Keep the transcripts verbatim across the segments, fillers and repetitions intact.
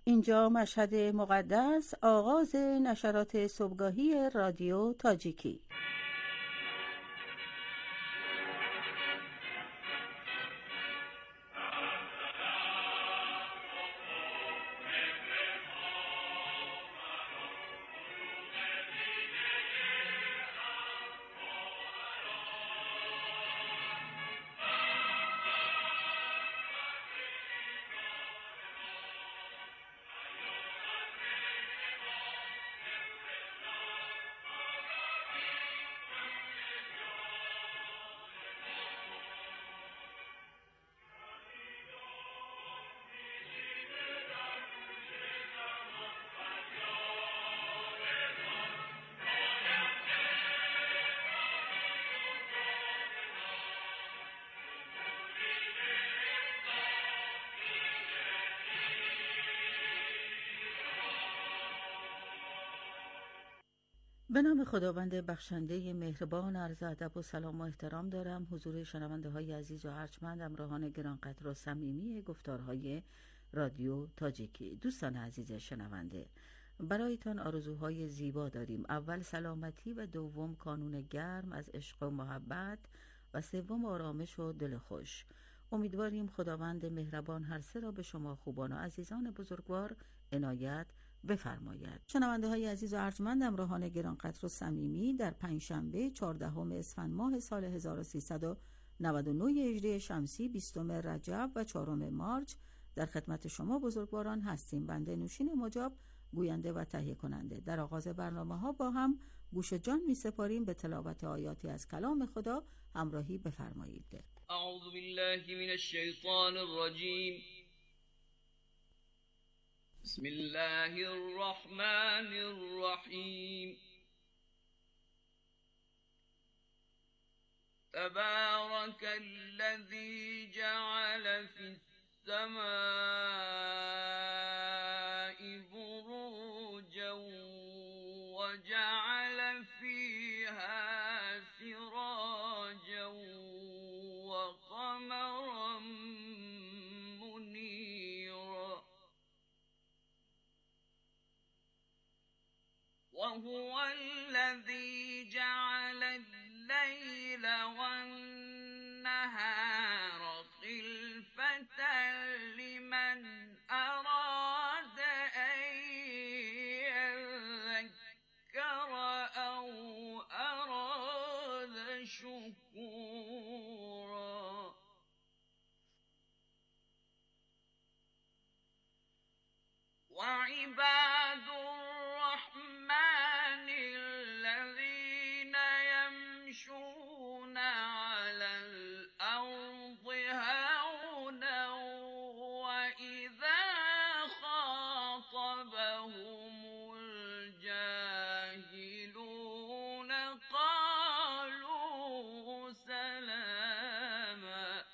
اینجا مشهد مقدس، آغاز نشرات صبحگاهی رادیو تاجیکی. به نام خداوند بخشنده مهربان، عرض ادب و سلام و احترام دارم حضور شنونده های عزیز و ارجمند، همراهان گرانقدر و صمیمی گفتارهای رادیو تاجیکی. دوستان عزیز شنونده، برایتان آرزوهای زیبا داریم. اول سلامتی و دوم کانون گرم از عشق و محبت و سوم آرامش و دل خوش. امیدواریم خداوند مهربان هر سه را به شما خوبان و عزیزان بزرگوار عنایت بفرماید. شنونده های عزیز و ارجمند، همراهان گرانقدر و صمیمی، در پنجشنبه چهاردهم اسفند ماه سال هزار و سیصد و نود و نه هجری شمسی، بیستم رجب و چهارم مارس در خدمت شما بزرگواران هستیم. بنده نوشین مجاب، گوینده و تهیه کننده. در آغاز برنامه ها با هم گوش جان می سپاریم به تلاوت آیاتی از کلام خدا. همراهی بفرمایید. اعوذ بالله من الشیطان الرجیم. بسم الله الرحمن الرحیم. تبارك الذي جعل في السماء بروجا وجعل فيها سراجا وقمرا منيرا وهو الذي جعل الليل والنهار خلفة لمن أراد أن يذكر أو أراد شكورا وعباد الرحمن الذين يمشون على الأرض هونا وإذا خاطبهم الجاهلون قالوا سلاما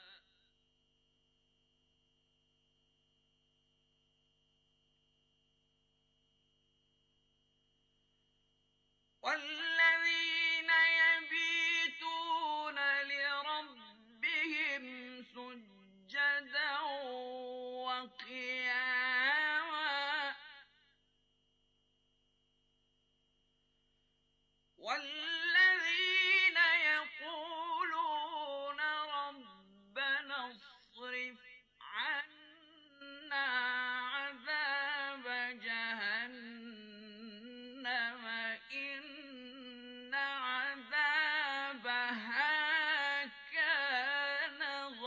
والذين يبيتون لربهم سجدا وقياما والذين يقولون ربنا اصرف عنا عذاب جهنم إن عذابها كان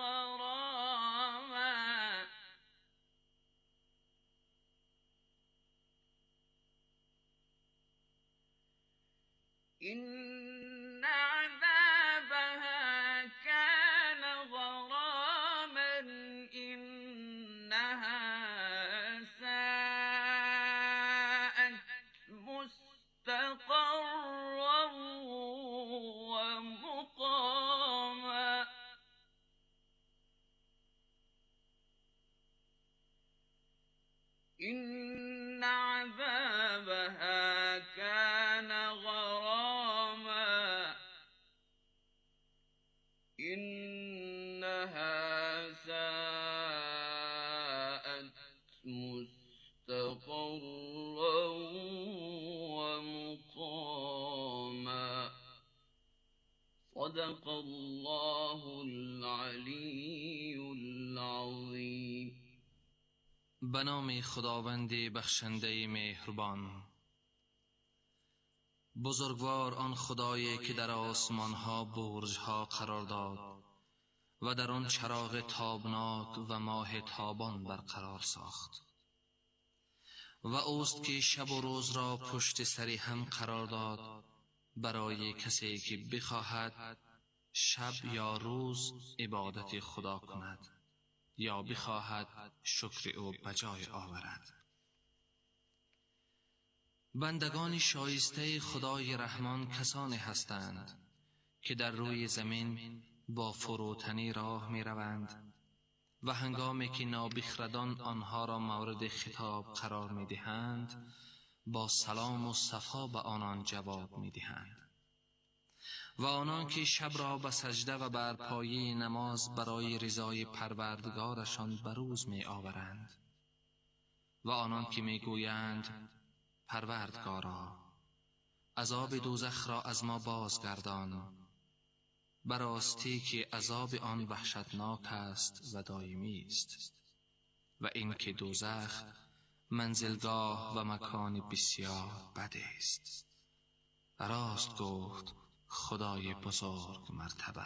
غراما إن عذابها كان غراما إنها ساءت مستقرا ومقاما إن عذابها كان غراما إنها ساءت مستقرا مستقرا ومقاما. صدق الله العلی العظیم. به نام خداوند بخشنده مهربان. بزرگوار آن خدایی که در آسمان ها برج ها قرار داد و در آن چراغ تابناک و ماه تابان برقرار ساخت، و اوست که شب و روز را پشت سری هم قرار داد برای کسی که بخواهد شب یا روز عبادت خدا کند یا بخواهد شکر او بجای آورد. بندگان شایسته خدای رحمان کسانی هستند که در روی زمین با فروتنی راه می روند و هنگامی که نابخردان آنها را مورد خطاب قرار می دهند با سلام و صفا به آنان جواب می دهند. و آنان که شب را به سجده و بر پایه نماز برای رضای پروردگارشان بروز می آورند. و آنان که می گویند پروردگارا عذاب دوزخ را از ما بازگردان، براستی که عذاب آن وحشتناک است و دائمی است، و این که دوزخ منزلگاه و مکان بسیار بد است. راست گفت خدای بزرگ مرتبه.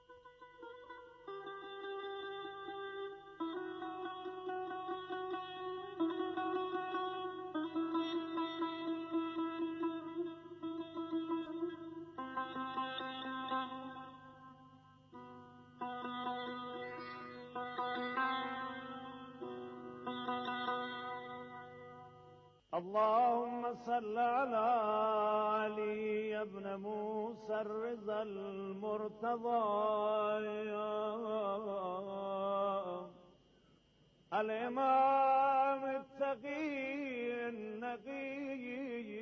اللهم صل على علي ابن موسى الرضا المرتضى الإمام التقي النقي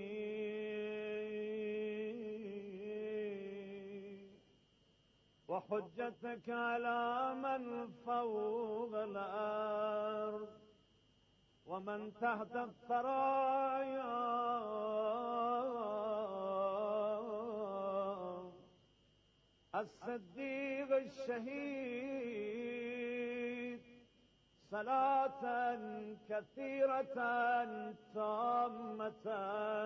وحجتك على من فوق الأرض ومن تحت الثرايا الصديق الشهيد صلاة كثيرة تامة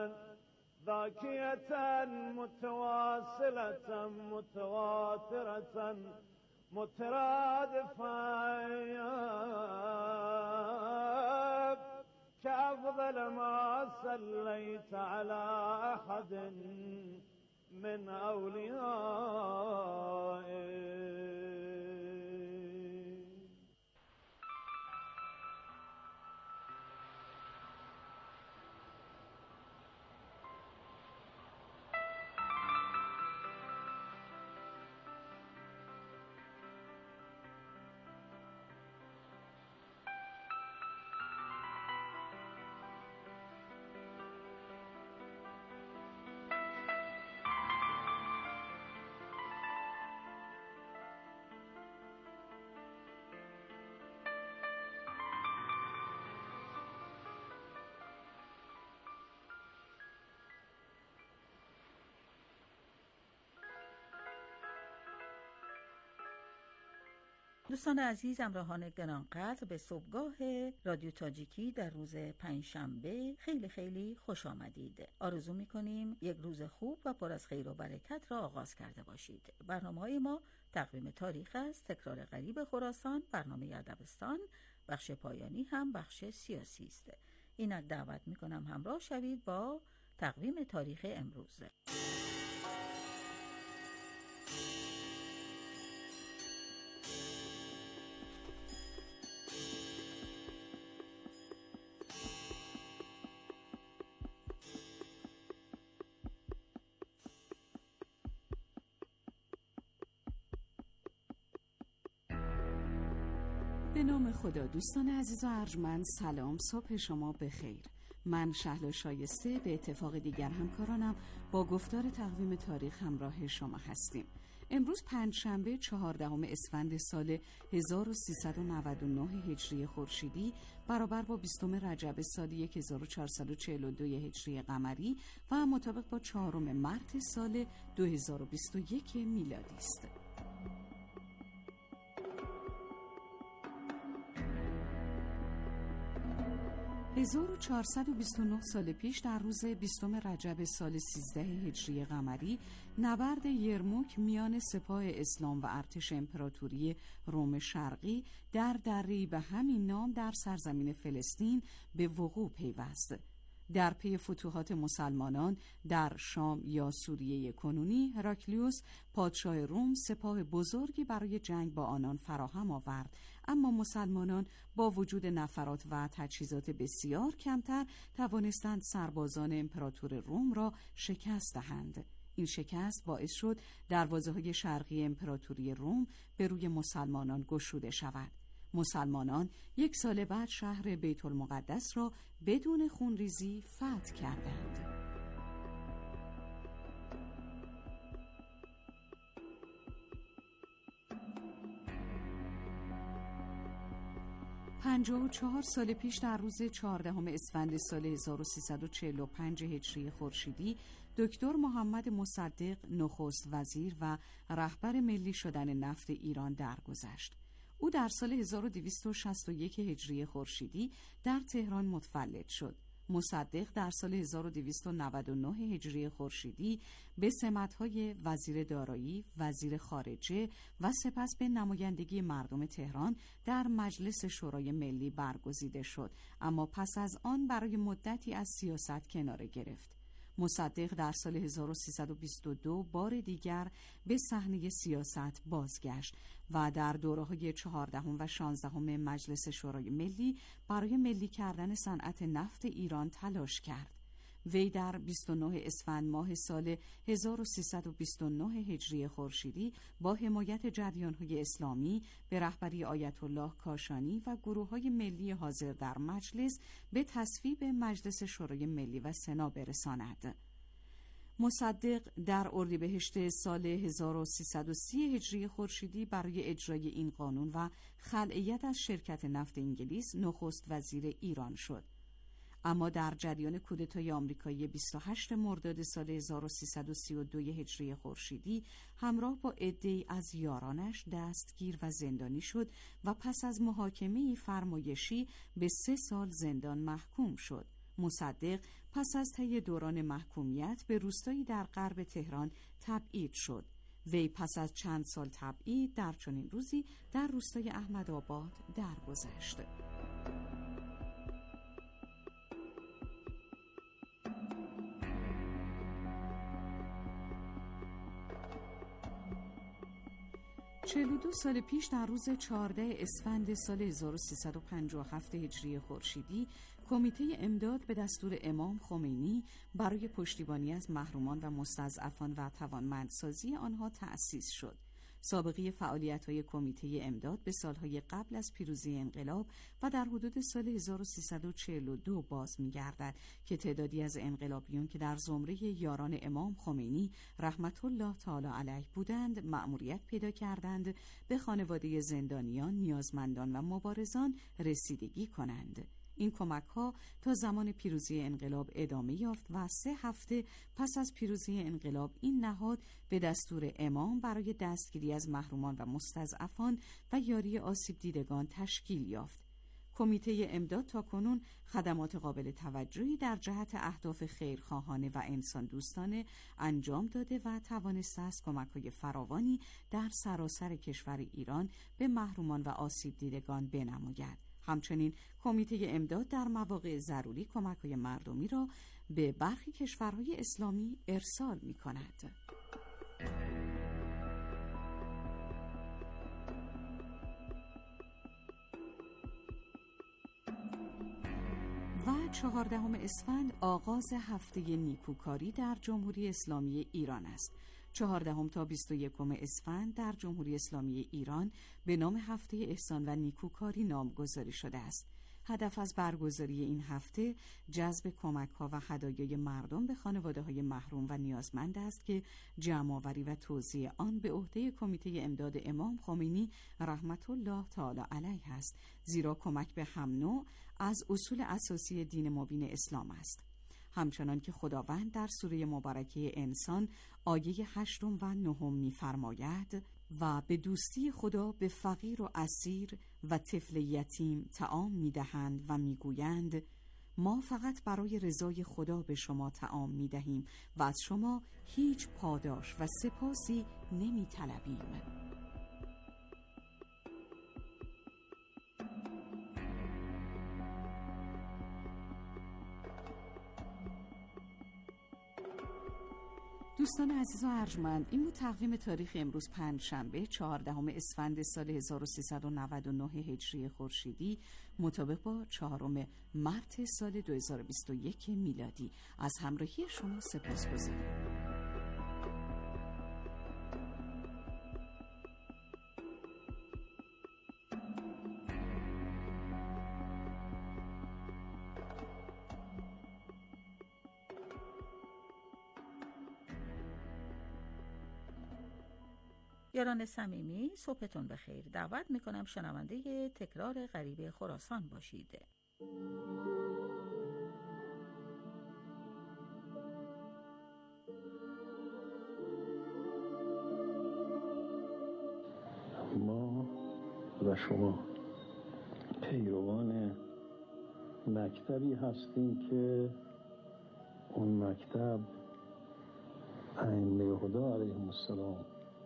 ذاكية متواصلة متواترة مترادفة كأفضل ما صليت على أحد من أوليائك. دوستان عزیز، همراهان گرانقدر، به صبحگاه رادیو تاجیکی در روز پنجشنبه خیلی خیلی خوش آمدید. آرزو می‌کنیم یک روز خوب و پر از خیر و برکت را آغاز کرده باشید. برنامه‌های ما تقویم تاریخ است، تکرار غریب خراسان، برنامه ادبستان، بخش پایانی هم بخش سیاسی است. اینک دعوت می‌کنم همراه شوید با تقویم تاریخ امروز. به نام خدا. دوستان عزیز و ارجمند، سلام، صبح شما بخیر. من شهلا شایسته به اتفاق دیگر همکارانم با گفتار تقویم تاریخ همراه شما هستیم. امروز پنجشنبه چهاردهم اسفند سال هزار و سیصد و نود و نه هجری خورشیدی برابر با بیستم رجب سال هزار و چهارصد و چهل و دو هجری قمری و مطابق با چهارم مارس سال دو هزار و بیست و یک میلادی است. هزار و چهارصد و بیست و نه سال پیش در روز بیستم رجب سال سیزده هجری قمری نبرد یرموک میان سپاه اسلام و ارتش امپراتوری روم شرقی در دره‌ای به همین نام در سرزمین فلسطین به وقوع پیوست. در پی فتوحات مسلمانان در شام یا سوریه کنونی، هراکلیوس پادشاه روم سپاه بزرگی برای جنگ با آنان فراهم آورد، اما مسلمانان با وجود نفرات و تجهیزات بسیار کمتر توانستند سربازان امپراتور روم را شکست دهند. این شکست باعث شد دروازه‌های شرقی امپراتوری روم به روی مسلمانان گشوده شود. مسلمانان یک سال بعد شهر بیت المقدس را بدون خونریزی فتح کردند. پنجاه و چهار سال پیش در روز چهاردهم اسفند سال هزار و سیصد و چهل و پنج هجری خورشیدی دکتر محمد مصدق نخست وزیر و رهبر ملی شدن نفت ایران درگذشت. او در سال هزار و دویست و شصت و یک هجری خورشیدی در تهران متولد شد. مصدق در سال هزار و دویست و نود و نه هجری خورشیدی به سمت‌های وزیر دارایی، وزیر خارجه و سپس به نمایندگی مردم تهران در مجلس شورای ملی برگزیده شد، اما پس از آن برای مدتی از سیاست کناره گرفت. مصدق در سال هزار و سیصد و بیست و دو بار دیگر به صحنه سیاست بازگشت و در دوره‌های چهاردهم و شانزدهم مجلس شورای ملی برای ملی کردن صنعت نفت ایران تلاش کرد. وی در بیست و نه اسفند ماه سال هزار و سیصد و بیست و نه هجری خورشیدی با حمایت جریان‌های اسلامی به رهبری آیت الله کاشانی و گروه‌های ملی حاضر در مجلس به تصویب مجلس شورای ملی و سنا برساند. مصدق در اردیبهشت سال هزار و سیصد و سی هجری خورشیدی برای اجرای این قانون و خلعیت از شرکت نفت انگلیس نخست وزیر ایران شد. اما در جریان کودتای آمریکایی بیست و هشتم مرداد سال هزار و سیصد و سی و دو هجری خورشیدی همراه با عده‌ای از یارانش دستگیر و زندانی شد و پس از محاکمه‌ای فرمایشی به سه سال زندان محکوم شد. مصدق پس از طی دوران محکومیت به روستایی در غرب تهران تبعید شد. وی پس از چند سال تبعید در چنین روزی در روستای احمدآباد درگذشت. چهل و دو سال پیش در روز چهاردهم اسفند سال هزار و سیصد و پنجاه و هفت هجری خورشیدی کمیته امداد به دستور امام خمینی برای پشتیبانی از محرومان و مستضعفان و توانمندسازی آنها تأسیس شد. سابقه فعالیت‌های کمیته امداد به سالهای قبل از پیروزی انقلاب و در حدود سال هزار و سیصد و چهل و دو باز می‌گردد که تعدادی از انقلابیون که در زمره یاران امام خمینی رحمت الله تعالی علیه بودند مأموریت پیدا کردند به خانواده زندانیان، نیازمندان و مبارزان رسیدگی کنند. این کمک‌ها تا زمان پیروزی انقلاب ادامه یافت و سه هفته پس از پیروزی انقلاب این نهاد به دستور امام برای دستگیری از محرومان و مستضعفان و یاری آسیب دیدگان تشکیل یافت. کمیته امداد تاکنون خدمات قابل توجهی در جهت اهداف خیرخواهانه و انسان دوستانه انجام داده و توانسته است کمک‌های فراوانی در سراسر کشور ایران به محرومان و آسیب دیدگان بنماید. همچنین کمیته امداد در مواقع ضروری کمک‌های مردمی را به برخی کشورهای اسلامی ارسال می‌کند. و چهاردهم اسفند آغاز هفته نیکوکاری در جمهوری اسلامی ایران است. چهاردهم تا بیست و یکم اسفند در جمهوری اسلامی ایران به نام هفته احسان و نیکوکاری نامگذاری شده است. هدف از برگزاری این هفته جذب کمک‌ها و هدایای مردم به خانواده‌های محروم و نیازمند است که جمع‌آوری و توزیع آن به عهده کمیته امداد امام خمینی رحمت الله تعالی علیه است، زیرا کمک به هم نوع از اصول اساسی دین مبین اسلام است. همچنان که خداوند در سوره مبارکه انسان آیه هشتم و نهم می‌فرماید و به دوستی خدا به فقیر و اسیر و طفل یتیم طعام می‌دهند و می‌گویند ما فقط برای رضای خدا به شما طعام می‌دهیم و از شما هیچ پاداش و سپاسی نمی‌طلبیم. دوستان عزیز و ارجمند، این بود تقویم تاریخ امروز پنجشنبه چهاردهم اسفند سال هزار و سیصد و نود و نه هجری خورشیدی مطابق با چهارم مارس سال دو هزار و بیست و یک میلادی. از همراهی شما سپاسگزارم. یاران صمیمی، صبحتون بخیر. دعوت میکنم شنونده تکرار غریب خراسان باشید. ما و شما پیروان مکتبی هستیم که اون مکتب ائمه خدا علیهم السلام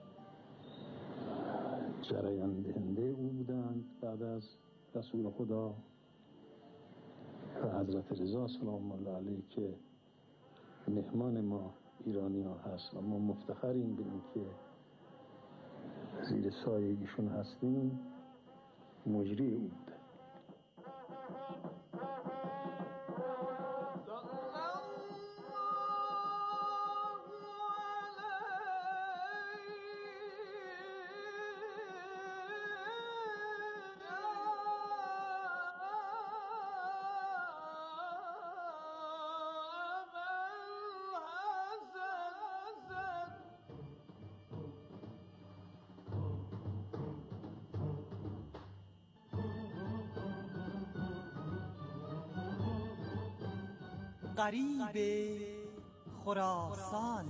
جریان دهنده او بودند بعد از رسول خدا و حضرت رضا سلام الله علیه که مهمان ما ایرانی ها هست و ما مفتخریم به این که زیر سایه ایشون هستیم. مجری او بوده. غریب خراسان.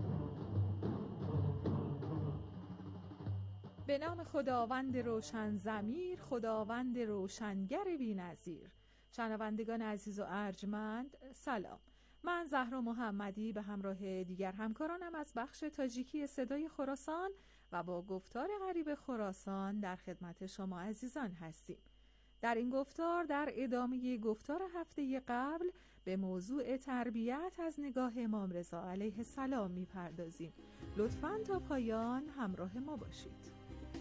به نام خداوند روشن ضمیر، خداوند روشنگر بی‌نظیر. شنوندگان عزیز و ارجمند، سلام. من زهرا محمدی به همراه دیگر همکارانم از بخش تاجیکی صدای خراسان و با گفتار غریب خراسان در خدمت شما عزیزان هستیم. در این گفتار در ادامه گفتار هفته قبل به موضوع تربیت از نگاه امام رضا علیه السلام میپردازیم. لطفاً تا پایان همراه ما باشید.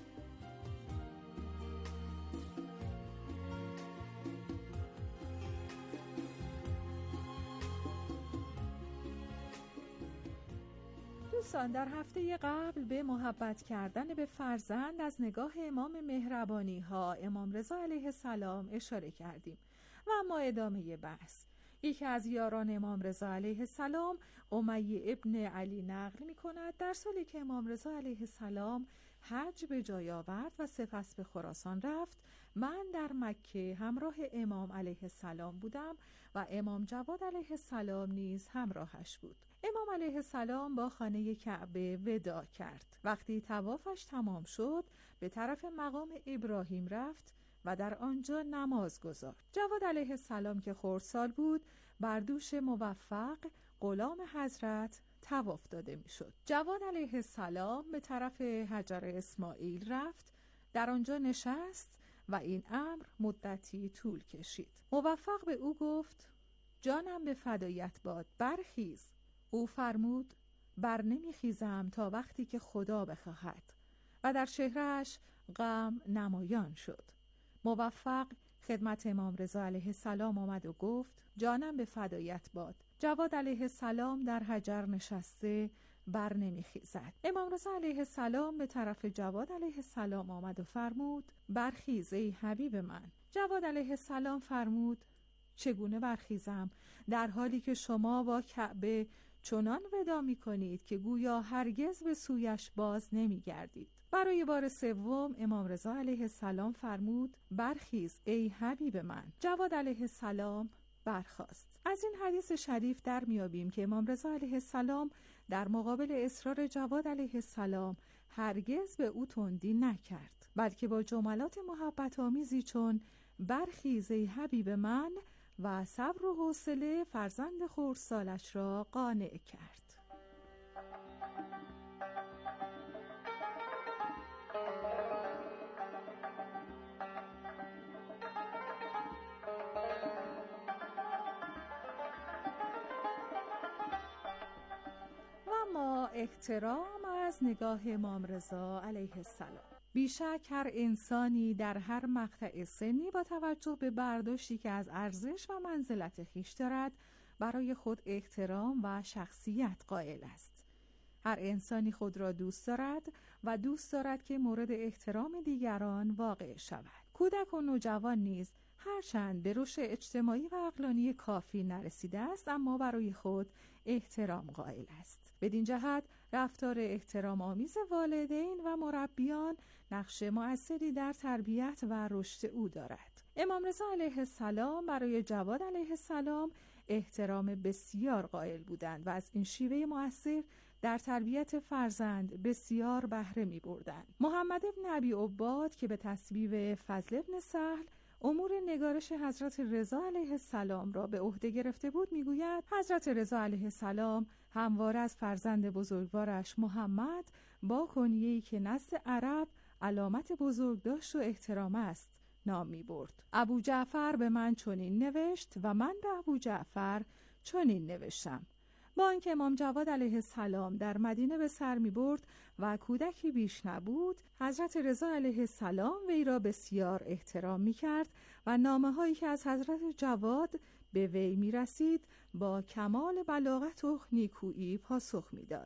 دوستان، در هفته قبل به محبت کردن به فرزند از نگاه امام مهربانی ها امام رضا علیه السلام اشاره کردیم و اما ادامه بحث. یکی از یاران امام رضا علیه السلام، امیه ابن علی، نقل می کند در سالی که امام رضا علیه السلام حج به جای آورد و سپس به خراسان رفت، من در مکه همراه امام علیه السلام بودم و امام جواد علیه السلام نیز همراهش بود. امام علیه السلام با خانه کعبه وداع کرد. وقتی طوافش تمام شد به طرف مقام ابراهیم رفت و در آنجا نماز گذارد. جواد علیه السلام که خردسال بود بر دوش موفق غلام حضرت طواف داده می شد. جواد علیه السلام به طرف حجر اسماعیل رفت، در آنجا نشست و این امر مدتی طول کشید. موفق به او گفت جانم به فدایت باد، برخیز. او فرمود بر نمی خیزم تا وقتی که خدا بخواهد و در چهره‌اش غم نمایان شد. موفق خدمت امام رضا علیه السلام آمد و گفت جانم به فدایت باد. جواد علیه السلام در حجر نشسته بر نمی خیزد. امام رضا علیه السلام به طرف جواد علیه السلام آمد و فرمود برخیز ای حبیب من. جواد علیه السلام فرمود: چگونه برخیزم در حالی که شما با کعبه چنان ودا می کنید که گویا هرگز به سویش باز نمی گردید. برای بار سوم امام رضا علیه السلام فرمود: برخیز ای حبیب من. جواد علیه السلام برخاست. از این حدیث شریف در میابیم که امام رضا علیه السلام در مقابل اصرار جواد علیه السلام هرگز به او تندی نکرد، بلکه با جملات محبت آمیزی چون برخیز ای حبیب من و صبر و حوصله فرزند خردسالش را قانع کرد. اما احترام از نگاه امام رضا علیه السلام. بیشک هر انسانی در هر مقطع سنی با توجه به برداشتی که از ارزش و منزلت خویش دارد برای خود احترام و شخصیت قائل است. هر انسانی خود را دوست دارد و دوست دارد که مورد احترام دیگران واقع شود. کودک و نوجوان نیز هرچند به رشد اجتماعی و عقلانی کافی نرسیده است، اما برای خود احترام قائل است. بدین جهت رفتار احترام آمیز والدین و مربیان نقش مؤثری در تربیت و رشد او دارد. امام رضا علیه السلام برای جواد علیه السلام احترام بسیار قائل بودند و از این شیوه مؤثر در تربیت فرزند بسیار بهره می بردند. محمد ابن ابی عباد که به تصویب فضل ابن سهل امور نگارش حضرت رضا علیه السلام را به عهده گرفته بود میگوید حضرت رضا علیه السلام همواره از فرزند بزرگوارش محمد با کنیه‌ای که نزد عرب علامت بزرگ داشت و احترام است نام می برد. ابو جعفر به من چنین نوشت و من به ابو جعفر چنین نوشتم. با اینکه امام جواد علیه السلام در مدینه به سر می برد و کودکی بیش نبود، حضرت رضا علیه السلام وی را بسیار احترام می کرد و نامه هایی که از حضرت جواد به وی می رسید با کمال بلاغت و نیکویی پاسخ می داد.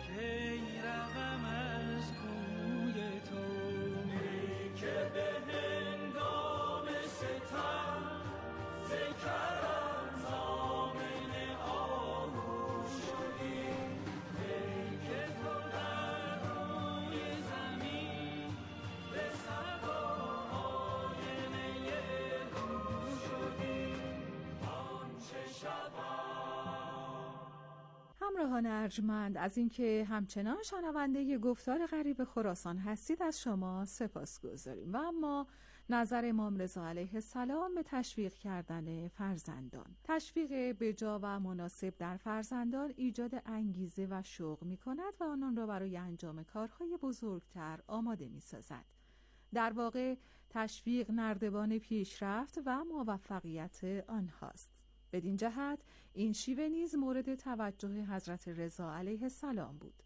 که به همراهان ارجمند، از اینکه همچنان شنونده گفتار غریب خراسان هستید از شما سپاسگزاریم. و اما نظر امام رضا علیه السلام به تشویق کردن فرزندان. تشویق بجا و مناسب در فرزندان ایجاد انگیزه و شوق می کند و آنان را برای انجام کارهای بزرگتر آماده می سازد. در واقع تشویق نردبان پیشرفت و موفقیت آنهاست. بدین جهت این شیوه نیز مورد توجه حضرت رضا علیه السلام بود.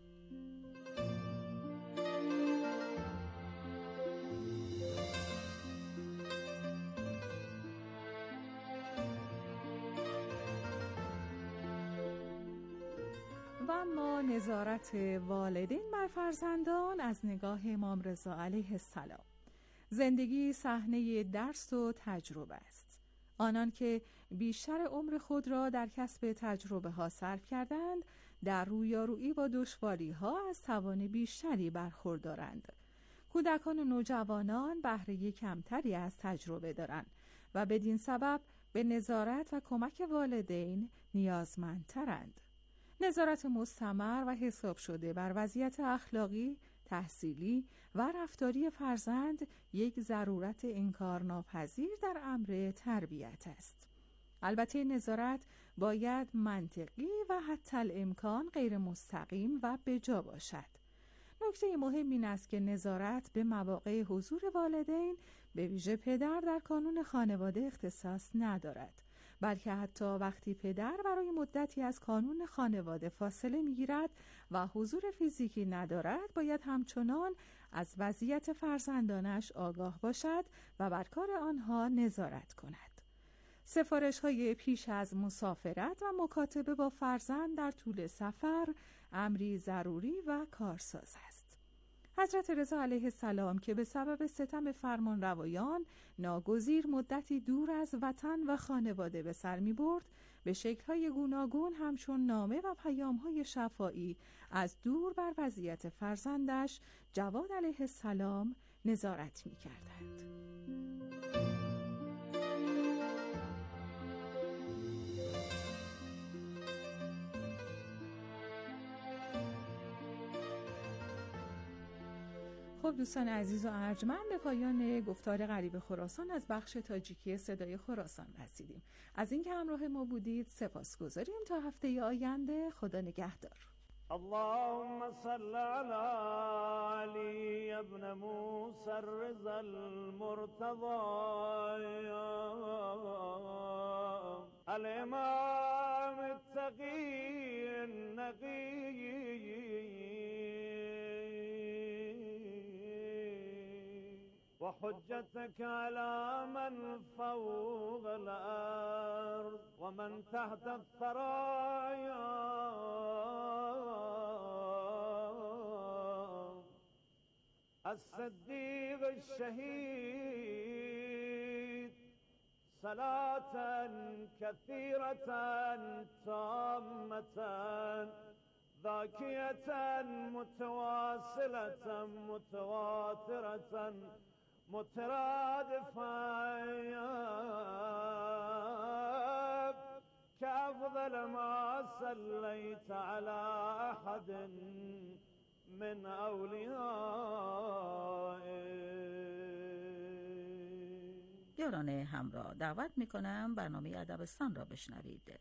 و اما نظارت والدین بر فرزندان از نگاه امام رضا علیه السلام. زندگی صحنه درس و تجربه است. آنان که بیشتر عمر خود را در کسب تجربه ها صرف کردند، در رویارویی با دشواری ها از توان بیشتری برخوردارند. کودکان و نوجوانان بهره کمتری از تجربه دارند و بدین سبب به نظارت و کمک والدین نیازمندترند. نظارت مستمر و حساب شده بر وضعیت اخلاقی، تحصیلی و رفتاری فرزند یک ضرورت انکارناپذیر در امر تربیت است. البته نظارت باید منطقی و حتی الامکان غیر مستقیم و بجا باشد. نکته مهم این است که نظارت به مواقع حضور والدین به ویژه پدر در کانون خانواده اختصاص ندارد، بلکه حتی وقتی پدر برای مدتی از کانون خانواده فاصله می‌گیرد و حضور فیزیکی ندارد، باید همچنان از وضعیت فرزندانش آگاه باشد و بر کار آنها نظارت کند. سفارش‌های پیش از مسافرت و مکاتبه با فرزند در طول سفر امری ضروری و کارساز است. حضرت رضا علیه السلام که به سبب ستم فرمانروایان ناگزیر مدتی دور از وطن و خانواده به سر می برد، به شکل‌های گوناگون همچون نامه و پیام‌های شفاعی از دور بر وضعیت فرزندش جواد علیه السلام نظارت می کردند. خب دوستان عزیز و ارجمند، به پایان گفتار غریب خراسان از بخش تاجیکی صدای خراسان رسیدیم. از اینکه همراه ما بودید سپاسگزاریم. تا هفته آینده، خدا نگهدار. اللهم صل على علي ابن موسى الرضا المرتضى الامام التقي النقي وحجتك على من فوق الأرض ومن تحت الثرايا الصديق الشهيد صلاة كثيرة تامة ذاكية متواصلة متواترة مترادفا كأفضل ما صليت على أحد من أوليائك. یاران همراه، دعوت میکنم برنامه ادبستان را بشنوید.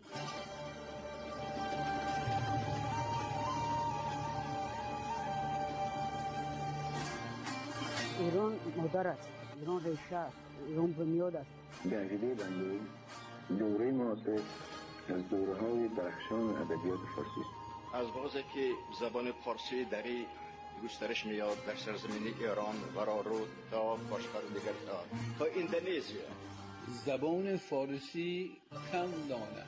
ایران مادر است، ایران ریشه است، ایران بنیاد است. در عقیده بنده دوره معاصر از دوره‌های درخشان ادبیات فارسی است. از بازه که زبان فارسی دری گسترش میاد در سرزمین ایران و رو تا باشتر دیگر تا تا اندونزیا. زبان فارسی کم دانه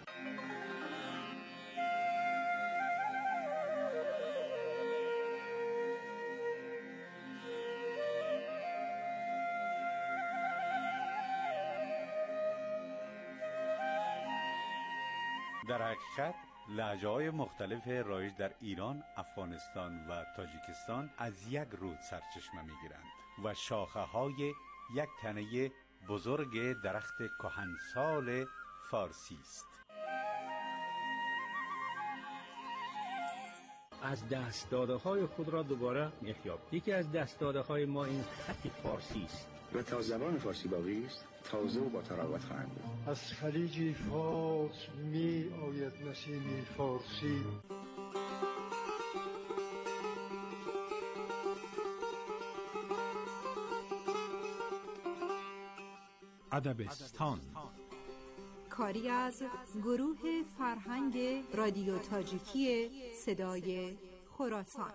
در حقیقت لهجه‌های مختلف رایج در ایران، افغانستان و تاجیکستان از یک رود سرچشمه می‌گیرند و شاخه‌های یک تنه بزرگ درخت کهنسال فارسی است. از دست داده های خود را دوباره میخیاب. یکی از دست داده های ما این خط فارسی است و تا زبان فارسی باقی است تازه و با تراوت خواهند بود. از خلیج فارس می آید نسیم فارسی. ادبستان کاری از گروه فرهنگ رادیو تاجیکی صدای خراسان.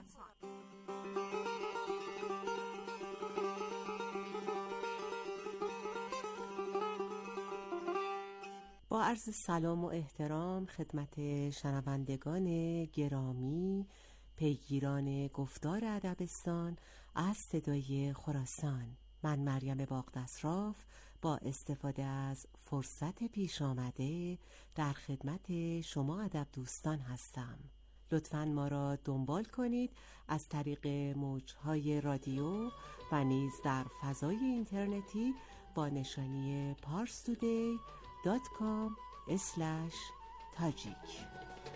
با عرض سلام و احترام خدمت شنوندگان گرامی، پیگیران گفتار ادبستان از صدای خراسان، من مریم باغدستراف با استفاده از فرصت پیش آمده در خدمت شما ادب دوستان هستم. لطفاً ما را دنبال کنید از طریق موجهای رادیو و نیز در فضای اینترنتی با نشانی پارس تودی دات کام اسلش تاجیک.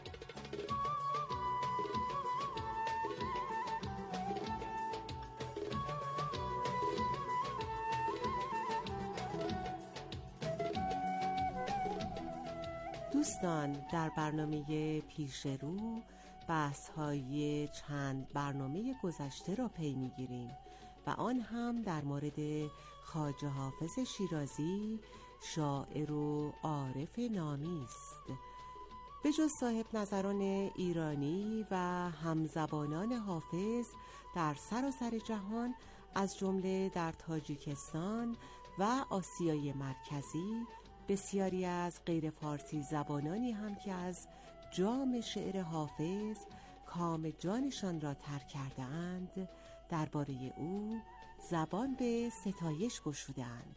دوستان، در برنامه پیش رو بحث‌های چند برنامه گذشته را پی می‌گیریم و آن هم در مورد خواجه حافظ شیرازی، شاعر و عارف نامی است. به جز صاحب نظران ایرانی و همزبانان حافظ در سراسر جهان، از جمله در تاجیکستان و آسیای مرکزی، بسیاری از غیر فارسی زبانانی هم که از جام شعر حافظ کام جانشان را ترک کرده اند درباره او زبان به ستایش گشودند.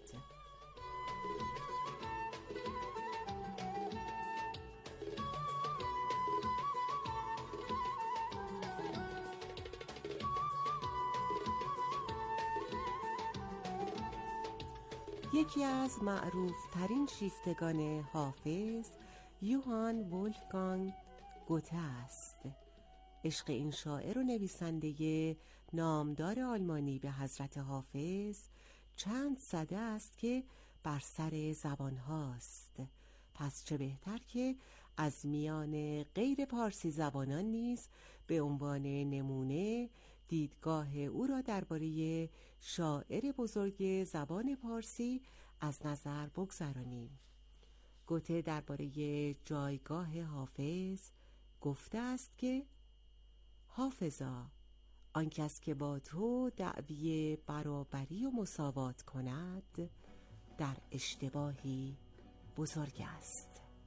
یکی از معروف ترین شیفتگان حافظ یوهان ولفگانگ گوته است. عشق این شاعر و نویسنده نامدار آلمانی به حضرت حافظ چند سده است که بر سر زبان هاست. پس چه بهتر که از میان غیر پارسی زبانان نیز به عنوان نمونه دیدگاه او را درباره شاعر بزرگ زبان پارسی از نظر بگذرانیم. گوته درباره جایگاه حافظ گفته است که حافظا، آن کس که با تو دعوی برابری و مساوات کند در اشتباهی بزرگ است.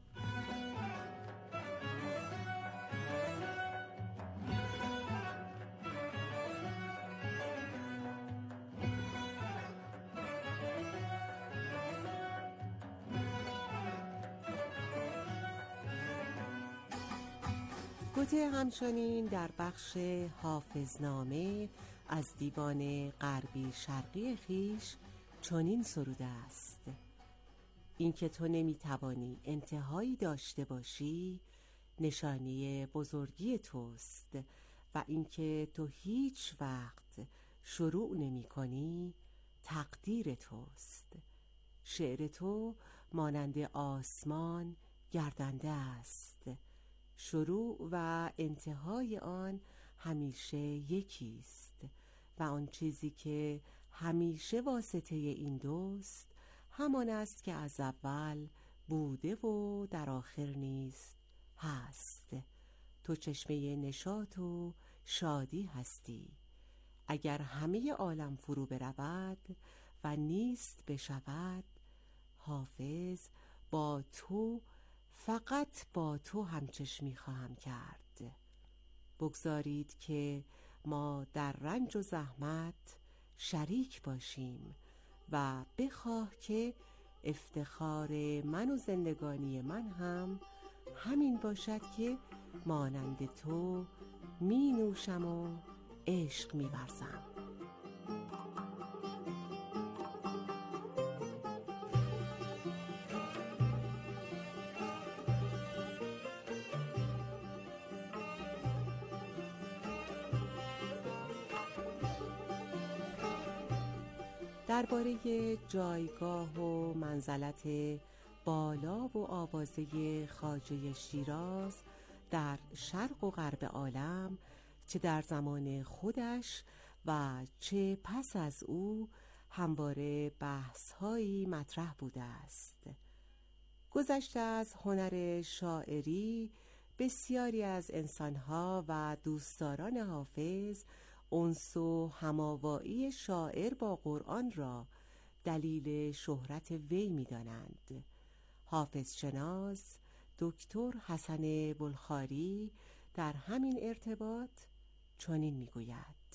گوته همچنین در بخش حافظنامه از دیوان غربی شرقی خیش چنین سروده است: این که تو نمیتوانی انتهایی داشته باشی نشانی بزرگی توست و این که تو هیچ وقت شروع نمی کنی تقدیر توست. شعر تو مانند آسمان گردنده است، شروع و انتهای آن همیشه یکیست و آن چیزی که همیشه واسطه این دوست همان است که از اول بوده و در آخر نیز هست. تو چشمه نشاط و شادی هستی. اگر همه عالم فرو برود و نیست بشود، حافظ با تو، فقط با تو همچشمی خواهم کرد. بگذارید که ما در رنج و زحمت شریک باشیم و بخواه که افتخار من و زندگانی من هم همین باشد که مانند تو می نوشم و عشق می ورزم. درباره جایگاه و منزلت بالا و آوازه خواجه شیراز در شرق و غرب عالم، چه در زمان خودش و چه پس از او، همواره بحث‌هایی مطرح بوده است. گذشته از هنر شاعری، بسیاری از انسانها و دوستداران حافظ انس و هماوایی شاعر با قرآن را دلیل شهرت وی می دانند. حافظ شناس دکتر حسن بلخاری در همین ارتباط چنین می گوید: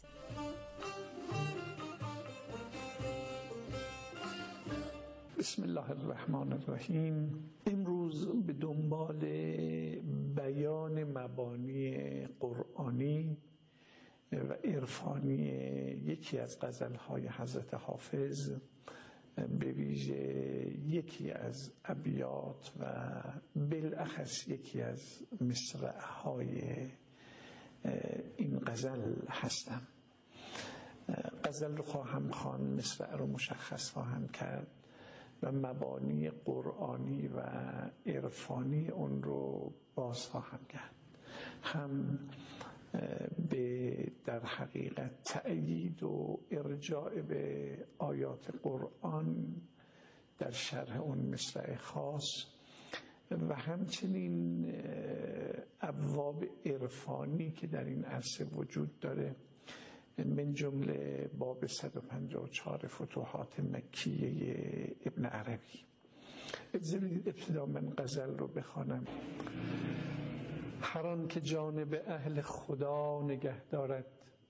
بسم الله الرحمن الرحیم. امروز به دنبال بیان مبانی قرآنی و عرفانی یکی از غزل‌های حضرت حافظ، به ویژه یکی از ابیات و بالاخص یکی از مصرع‌های این غزل هستم. غزل رو خواهم خواند، مصرع رو مشخص خواهم کرد و مبانی قرآنی و عرفانی اون رو باز خواهم کرد. هم به در حقیقت تأیید و ارجاع به آیات قرآن در شرح اون مصرع خاص و همچنین ابواب عرفانی که در این عرصه وجود داره، من جمله باب صد و پنجاه و چهار فتوحات مکیه ابن عربی. ابتدا من غزل رو بخوانم. هر آن که جانب اهل خدا نگه دارد،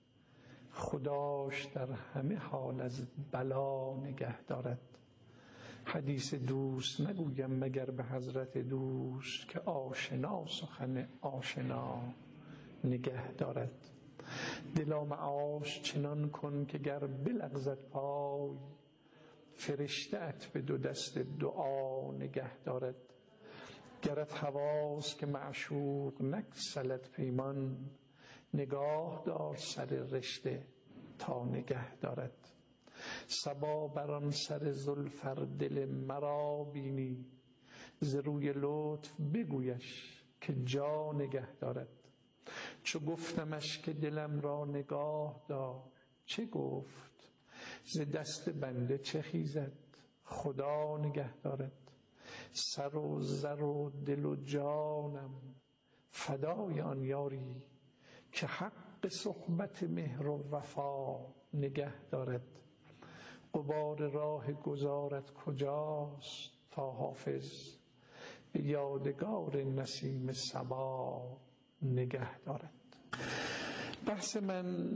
خداش در همه حال از بلا نگه دارد. حدیث دوست نگویم مگر به حضرت دوست، که آشنا سخن آشنا نگه دارد. دلا معاش چنان کن که گر بلغزد پای، فرشته ات به دو دست دعا نگه دارد. گرت هواست که معشوق نگسلد پیمان، نگاه دار سر رشته تا نگه دارد. صبا بر آن سر زلف ار دل مرا بینی، ز روی لطف بگویش که جا نگه دارد. چو گفتمش که دلم را نگاه دار، چه گفت؟ ز دست بنده چه خیزد خدا نگه دارد. سر و زر و دل و جانم فدای آن یاری، که حق صحبت مهر و وفا نگه دارد. غبار راه گذارت کجاست تا حافظ، به یادگار نسیم صبا نگه دارد. بحث من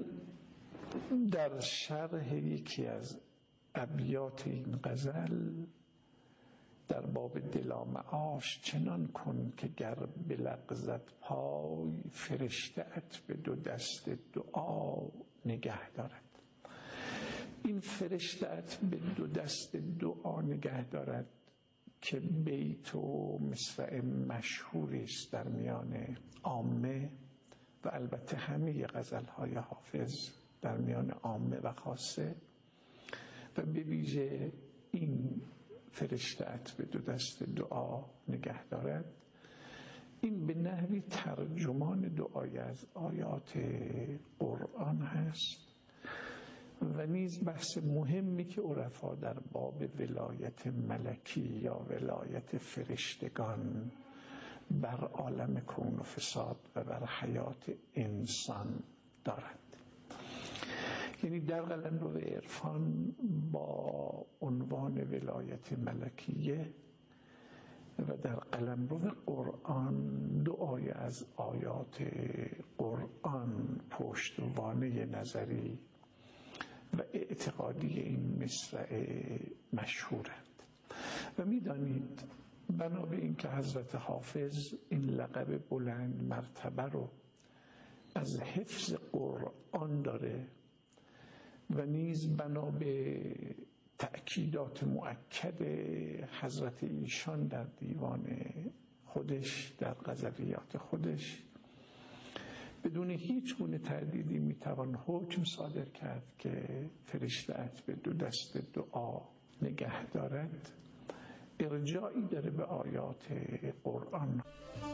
در شرح یکی از ابیات این غزل در باب دلا معاش چنان کن که گر بلغزد پای، فرشته ات به دو دست دعا نگه دارد. این فرشته ات به دو دست دعا نگه دارد که بیت و مصرع مشهوری است در میان عامه و البته همه غزل‌های حافظ در میان عامه و خاصه، و به ویژه این فرشته ات به دو دست دعا نگه دارد. این به نحوی ترجمان دعای از آیات قرآن هست و نیز بحث مهمی که عرفا در باب ولایت ملکی یا ولایت فرشتگان بر عالم کون و فساد و بر حیات انسان دارند. یعنی در قلمرو عرفان با عنوان ولایت ملکیه و در قلمرو قرآن دعای از آیات قرآن پشتوانه نظری و اعتقادی این مصرع مشهورند. و می‌دانید بنا به این که حضرت حافظ این لقب بلند مرتبه رو از حفظ قرآن داره و نیز بنا به تأکیدات مؤکد حضرت ایشان در دیوان خودش، در غزلیات خودش، بدون هیچ گونه تردیدی میتوان حکم صادر کرد که فرشته‌ات به دو دست دعا نگه دارد ارجاعی داره به آیات قرآن.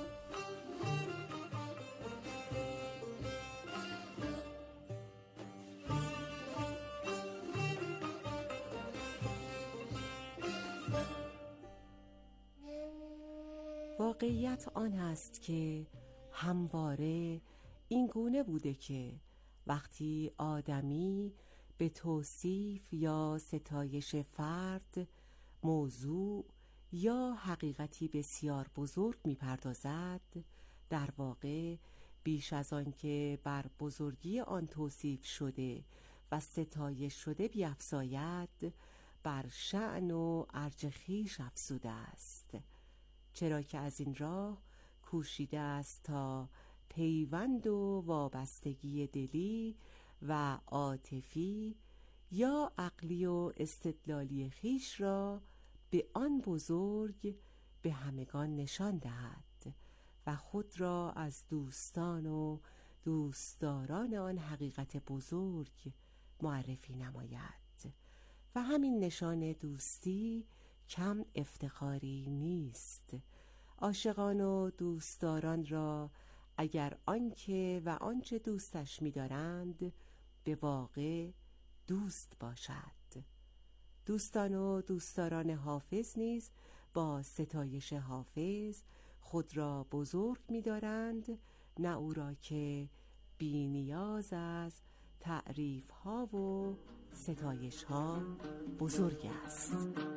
واقعیت آن است که همواره این گونه بوده که وقتی آدمی به توصیف یا ستایش فرد، موضوع یا حقیقتی بسیار بزرگ می‌پردازد، در واقع بیش از آن که بر بزرگی آن توصیف شده و ستایش شده بیفزاید، بر شأن و ارج خویش افزوده است، چرا که از این راه کوشیده است تا پیوند و وابستگی دلی و عاطفی یا عقلی و استدلالی خویش را به آن بزرگ به همگان نشان دهد و خود را از دوستان و دوستداران آن حقیقت بزرگ معرفی نماید. و همین نشان دوستی کم افتخاری نیست. عاشقان و دوستداران را اگر آنکه و آنچه دوستش می‌دارند به واقع دوست باشد. دوستان و دوستداران حافظ نیز با ستایش حافظ خود را بزرگ می‌دارند، نه او را که بی نیاز از تعریف ها و ستایش ها بزرگ است.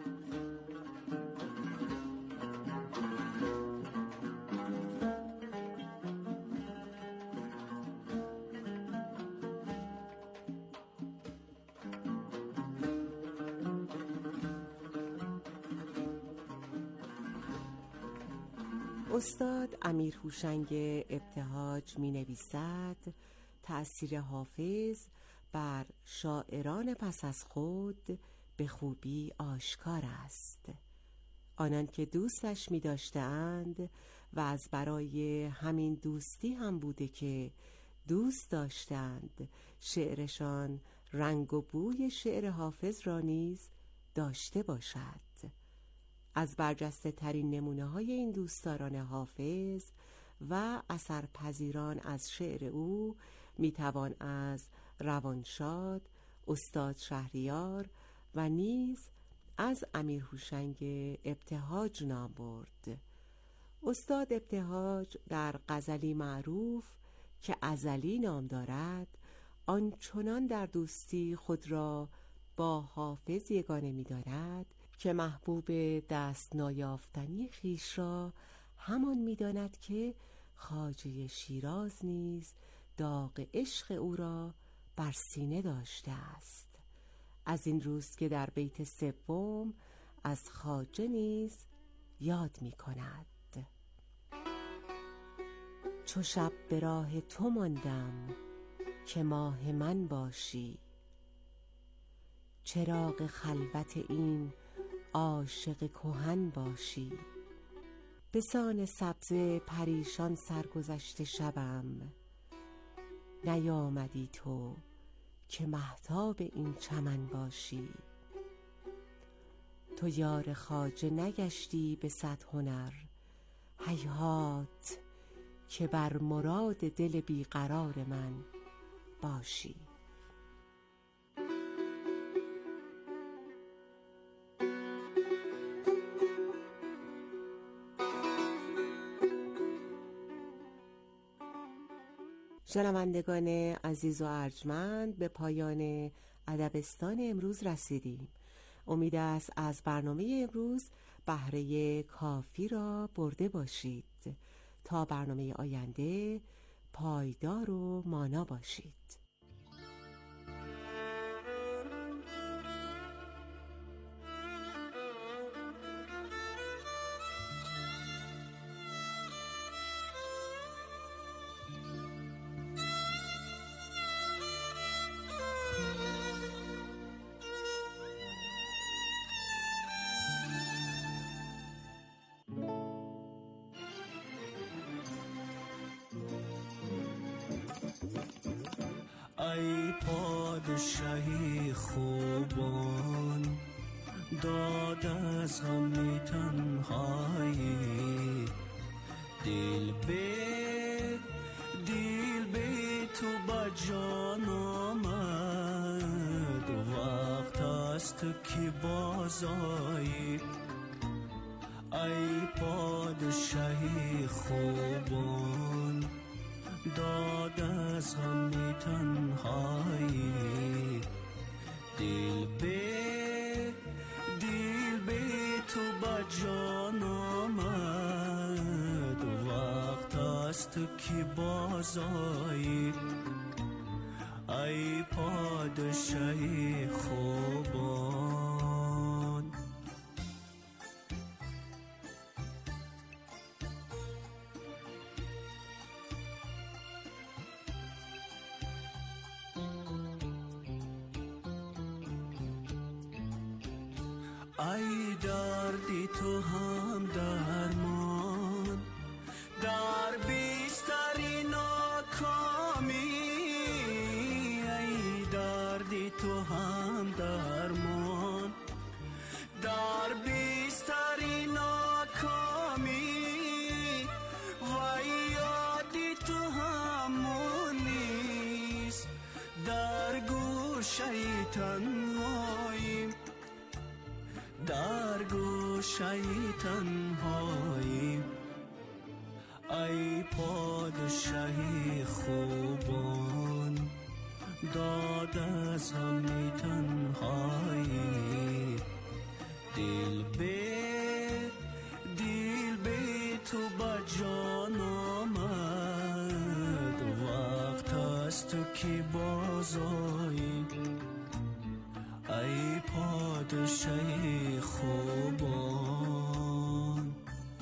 استاد امیر هوشنگ ابتهاج می نویسد تأثیر حافظ بر شاعران پس از خود به خوبی آشکار است. آنان که دوستش می داشتند و از برای همین دوستی هم بوده که دوست داشتند شعرشان رنگ و بوی شعر حافظ را نیز داشته باشد. از برجسته ترین نمونه های این دوستداران حافظ و اثرپذیران از شعر او میتوان از روانشاد، استاد شهریار و نیز از امیر هوشنگ ابتهاج نام برد. استاد ابتهاج در غزلی معروف که ازلی نام دارد آنچنان در دوستی خود را با حافظ یگانه می‌داند که محبوب دست نایافتنی خویش را همان می‌داند که خواجه شیراز نیز داغ عشق او را بر سینه داشته است. از این روز که در بیت سوم از خواجه نیز یاد می‌کند: چو شب به راه تو ماندم که ماه من باشی، چراغ خلوت این عاشق کهن باشی. بسان سبز پریشان سرگذشته شبم، نیامدی تو که مهتاب این چمن باشی. تو یار خواجه نگشتی به صد هنر، هیهات که بر مراد دل بیقرار من باشی. شنوندگان عزیز و ارجمند، به پایان ادبستان امروز رسیدیم. امید است از برنامه امروز بهره کافی را برده باشید. تا برنامه آینده پایدار و مانا باشید. ای پادشاهی خوبان، داد از غم تنهایی، دل به دل به تو با جان آمد، وقت است که بازایی. ای پادشاهی خوبان، داد از غم تنهایی، دل به دل به تو با جان آمد، وقت است که بازایی. ای پادشاهی خوبان. ای دردی تو هم درمان، در بیستری ناکامی. ای دردی تو هم درمان، در بیستری ناکامی. و یادی تو همون نیست، در گوشه تنهایی، در گوشه تنهایی. ای پادشاهی خوبان، داد از غم تنهایی، دل به دل به تو با جان آمد، وقت است که بازایی. ای پادشاهی خوبان.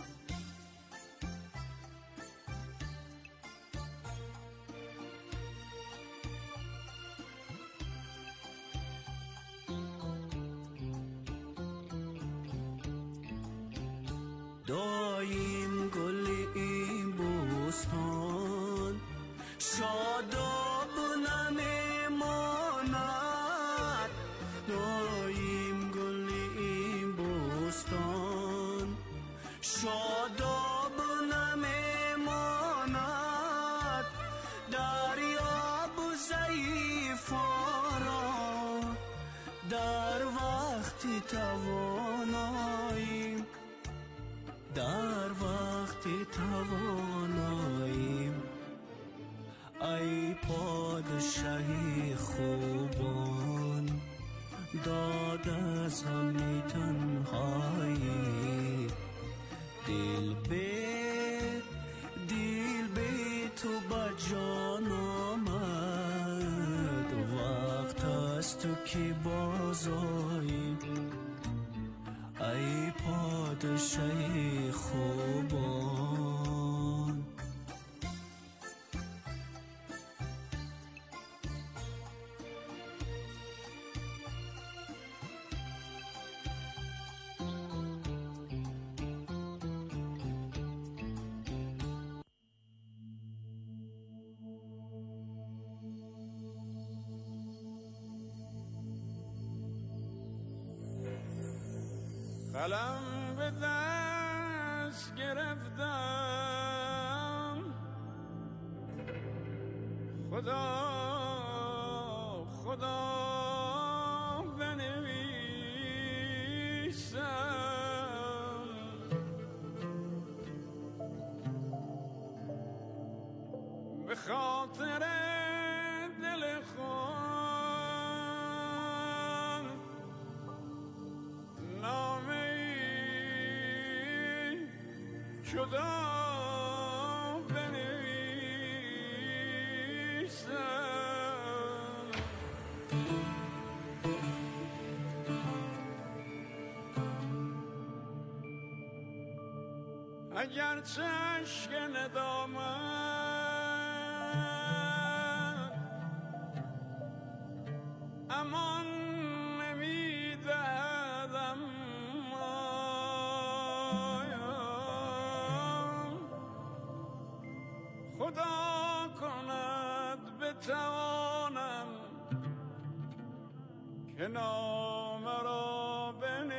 دایم گل این بستان شاداب نمیماند، دایم گل این بستان شاداب نمیماند. دریاب ضعیفان در وقت توانایی، در وقت توانایی. ای پادشاهی خوبان، داد از غم تنهایی، دل به دل به تو با جان آمد، وقت است که بازایی. ای پادشاهی خوبان. قلم به دست گرفتم، خدا خدا بنویسم. به خاطر دل خود جدا بنویسم. اگر چشک ندامت امان نمیدهدم، خدا کند بتوانم که نام را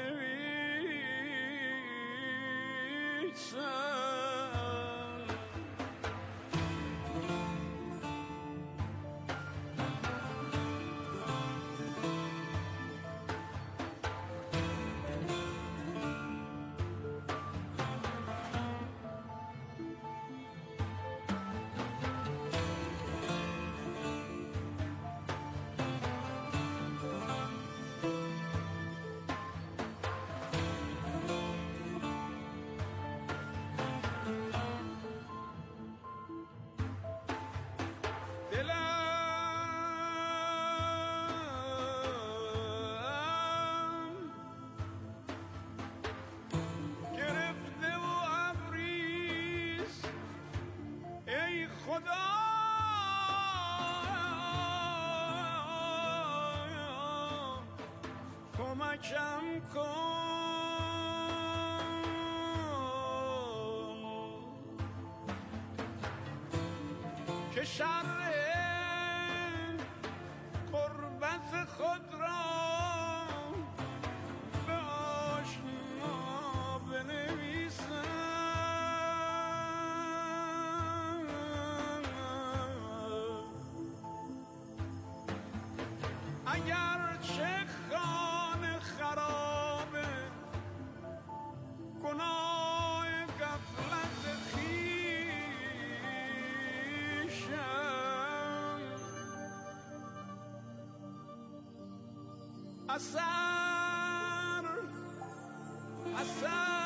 بنویسم. کمکم کن که شر قربت خود را به آشنا بنویسم. اگر چه خانه خرابه گناه غفلت خویشم، اثر اثر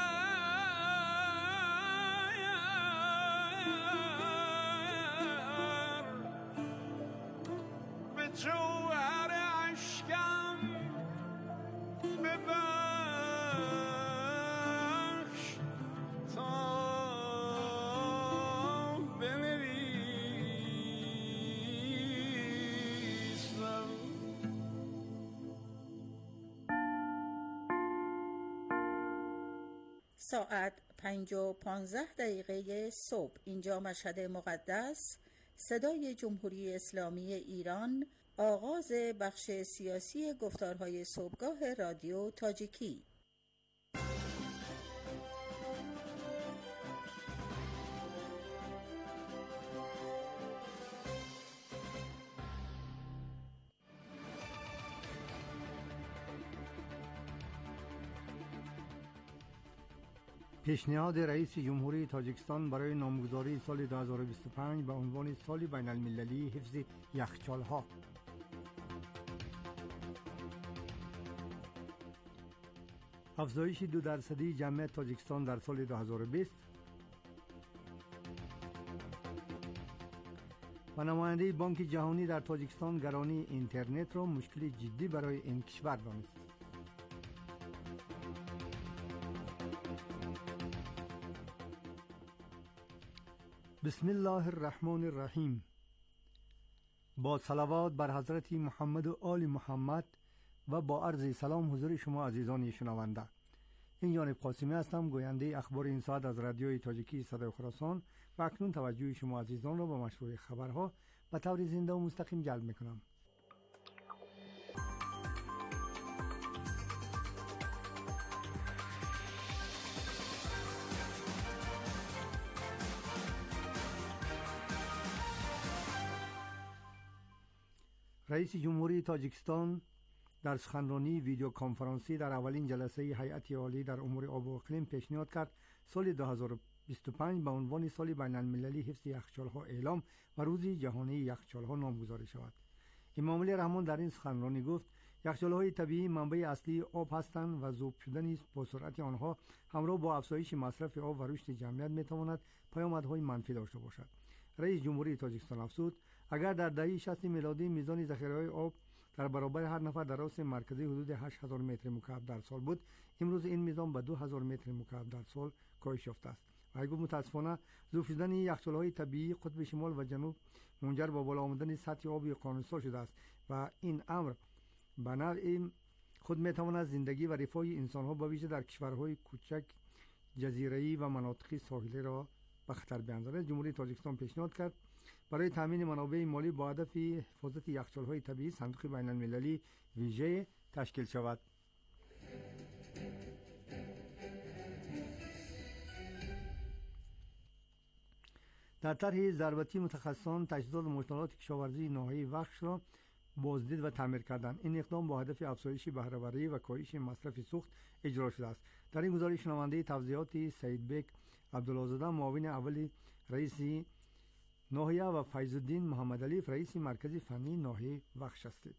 به جوهر اشکم ببخش تا بنویسم. ساعت پنج و پانزده دقیقه صبح، اینجا مشهد مقدس، صدای جمهوری اسلامی ایران، آغاز بخش سیاسی گفتارهای صبحگاه رادیو تاجیکی. پیشنهاد رئیس جمهوری تاجیکستان برای نامگذاری سال دو هزار و بیست و پنج به عنوان سال بین المللی حفظ یخچال‌ها. افزایش دو درصدی جمعیت تاجیکستان در سال دو هزار و بیست و نماینده بانک جهانی در تاجیکستان گرانی اینترنت را مشکل جدی برای این کشور دانست. بسم الله الرحمن الرحیم. با صلوات بر حضرت محمد و آل محمد و با عرض سلام حضور شما عزیزان شنونده. این جانب قاسمی هستم، گوینده اخبار این ساعت از رادیوی تاجیکی صدای خراسان، و اکنون توجه شما عزیزان را به مشروع خبرها به طور زنده و مستقیم جلب میکنم. رئیس جمهوری تاجیکستان در سخنرانی ویدیو کنفرانسی در اولین جلسه هیئت عالی در امور آب و اقلیم پیشنهاد کرد سال دو هزار و بیست و پنج به عنوان سال بین المللی حفظ یخچال‌ها اعلام و روز جهانی یخچال‌ها نامگذاری شود. امام علی رحمان در این سخنرانی گفت یخچال‌های طبیعی منبع اصلی آب هستند و ذوب شدن با سرعت آنها همراه با افزایش مصرف آب و رشد جمعیت میتواند پیامدهای منفی داشته باشد. رئیس جمهوری تاجیکستان افزود اگر در دهه شصت میلادی میزان ذخیره‌های آب در برابر هر نفر در راست مرکزی حدود هشت هزار متر مکعب در سال بود، امروز این میزان به دو هزار متر مکعب در سال کاهش یافته است. و گفت متاسفانه ذوب شدن یخچال‌های طبیعی قطب شمال و جنوب منجر به بالا آمدن سطح آب قانون‌ساز شده است و این امر به نوعی خود میتواند زندگی و رفاه انسان‌ها به ویژه در کشورهای کوچک جزیره‌ای و مناطق ساحلی را به خطر بیاندازد. جمهوری تاجیکستان پیشنهاد کرد برای تامین منابع مالی با هدف حفاظت یخچال‌های طبیعی صندوق بین‌المللی ویژه تشکیل شود. در طرح ضربتی متخصصان تجهیزات و مشترکات کشاورزی ناحیه وخش را بازدید و تعمیر کردن. این اقدام با هدف افزایش بهره‌وری و کاهش مصرف سوخت اجرا شده است. در این گزارش شنونده توضیحات سعید بک عبدالله‌زاده معاون اول رئیس ناحیه و فیض الدین محمد علی رئیس مرکز فنی ناحیه وخش هستید.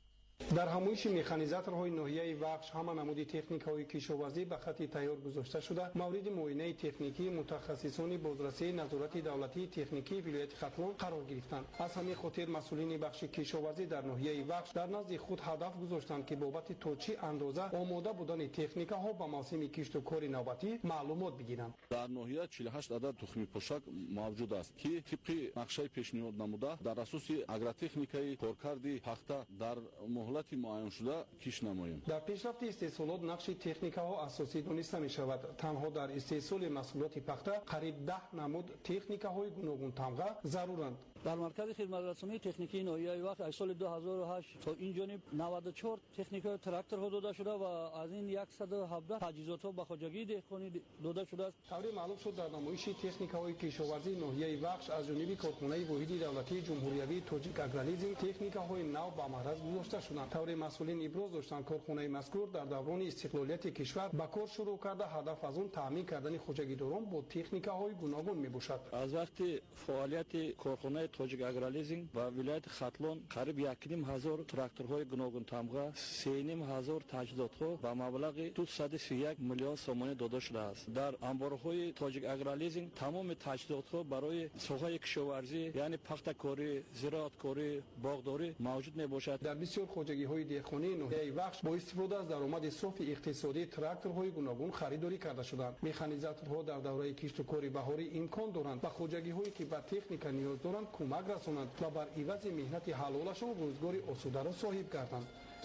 در همایش مکانیزاتورهای ناحیه وخش همه نمودی تکنیک‌های کشاورزی به خط تیار گذاشته شده. مورد معاینه تکنیکی متخصصان بازرسی نظارت دولتی تکنیکی ولایت ختلان قرار گرفتند. از همین خاطر مسئولین بخش کشاورزی در ناحیه وخش در نزد خود هدف گذاشتند که بابت تا چه اندازه آماده بودن تکنیک‌ها به موسم کشت و کار نوبتی معلومات بگیرند. در ناحیه چهل و هشت عدد تخمی پوشک موجود است که طبق نقشه پیشنهاد نموده در اساس اگرотехникаи کارکردی پخته در مهلت معین شده کش نماییم. در پیشرفت استحصالات نقش تکنیک‌ها اساسی دانسته می شود. تنها در استحصال محصولات پخته قریب ده نمود تکنیک‌های گوناگون تمغه ضرورند. در مرکز خدمترسانی تکنیکی ناحیه وخش از سال دو هزار و هشت تا این جانب نود و چهار تکنیک‌های تراکتور داده شده و از این صد و هفده تجهیزات به خواجگی دهقانی داده شده است. طوری معلوم شد در نمایش تکنیک‌های کشاورزی ناحیه وخش از جانب کارخانه واحد دولتی جمهوری تاجیک اگرالیزینگ تکنیک‌های نو به معرض گذاشته شدند. طوری مسئولین ابراز داشتند کارخانه مذکور در دوران استقلالیت کشور به کار شروع کرده. هدف از اون تامین کردن خواجگیداران با تکنیک‌های گوناگون میباشد. از وقتی فعالیت کارخانه تاجیک اگرالیزینگ و ولایت ختلان قریب یک و نیم هزار تراکتورهای گوناگون تمغه، سه و نیم هزار تجهیزات‌ها با مبلغ دویست و سی و یک میلیون سوم داده شده است. در انبارهای تاجیک اگرالیزینگ تمام تجهیزات‌ها برای ساحه کشاورزی یعنی پخته‌کاری، زراعتکاری، باغداری موجود میباشد. در بسیار خواجگی‌های دهقانی ناحیه وخش با استفاده از درآمد صافی اقتصادی تراکتورهای گوناگون خریداری کرده شدند. مکانیزاتورها در دوره کشت و کار بهاری امکان دارند به خواجگی‌هایی که به تکنیک نیاز دارند کمک رسانند و بر عوض مهنت حلالشان روزگار آسوده را صاحب گردند.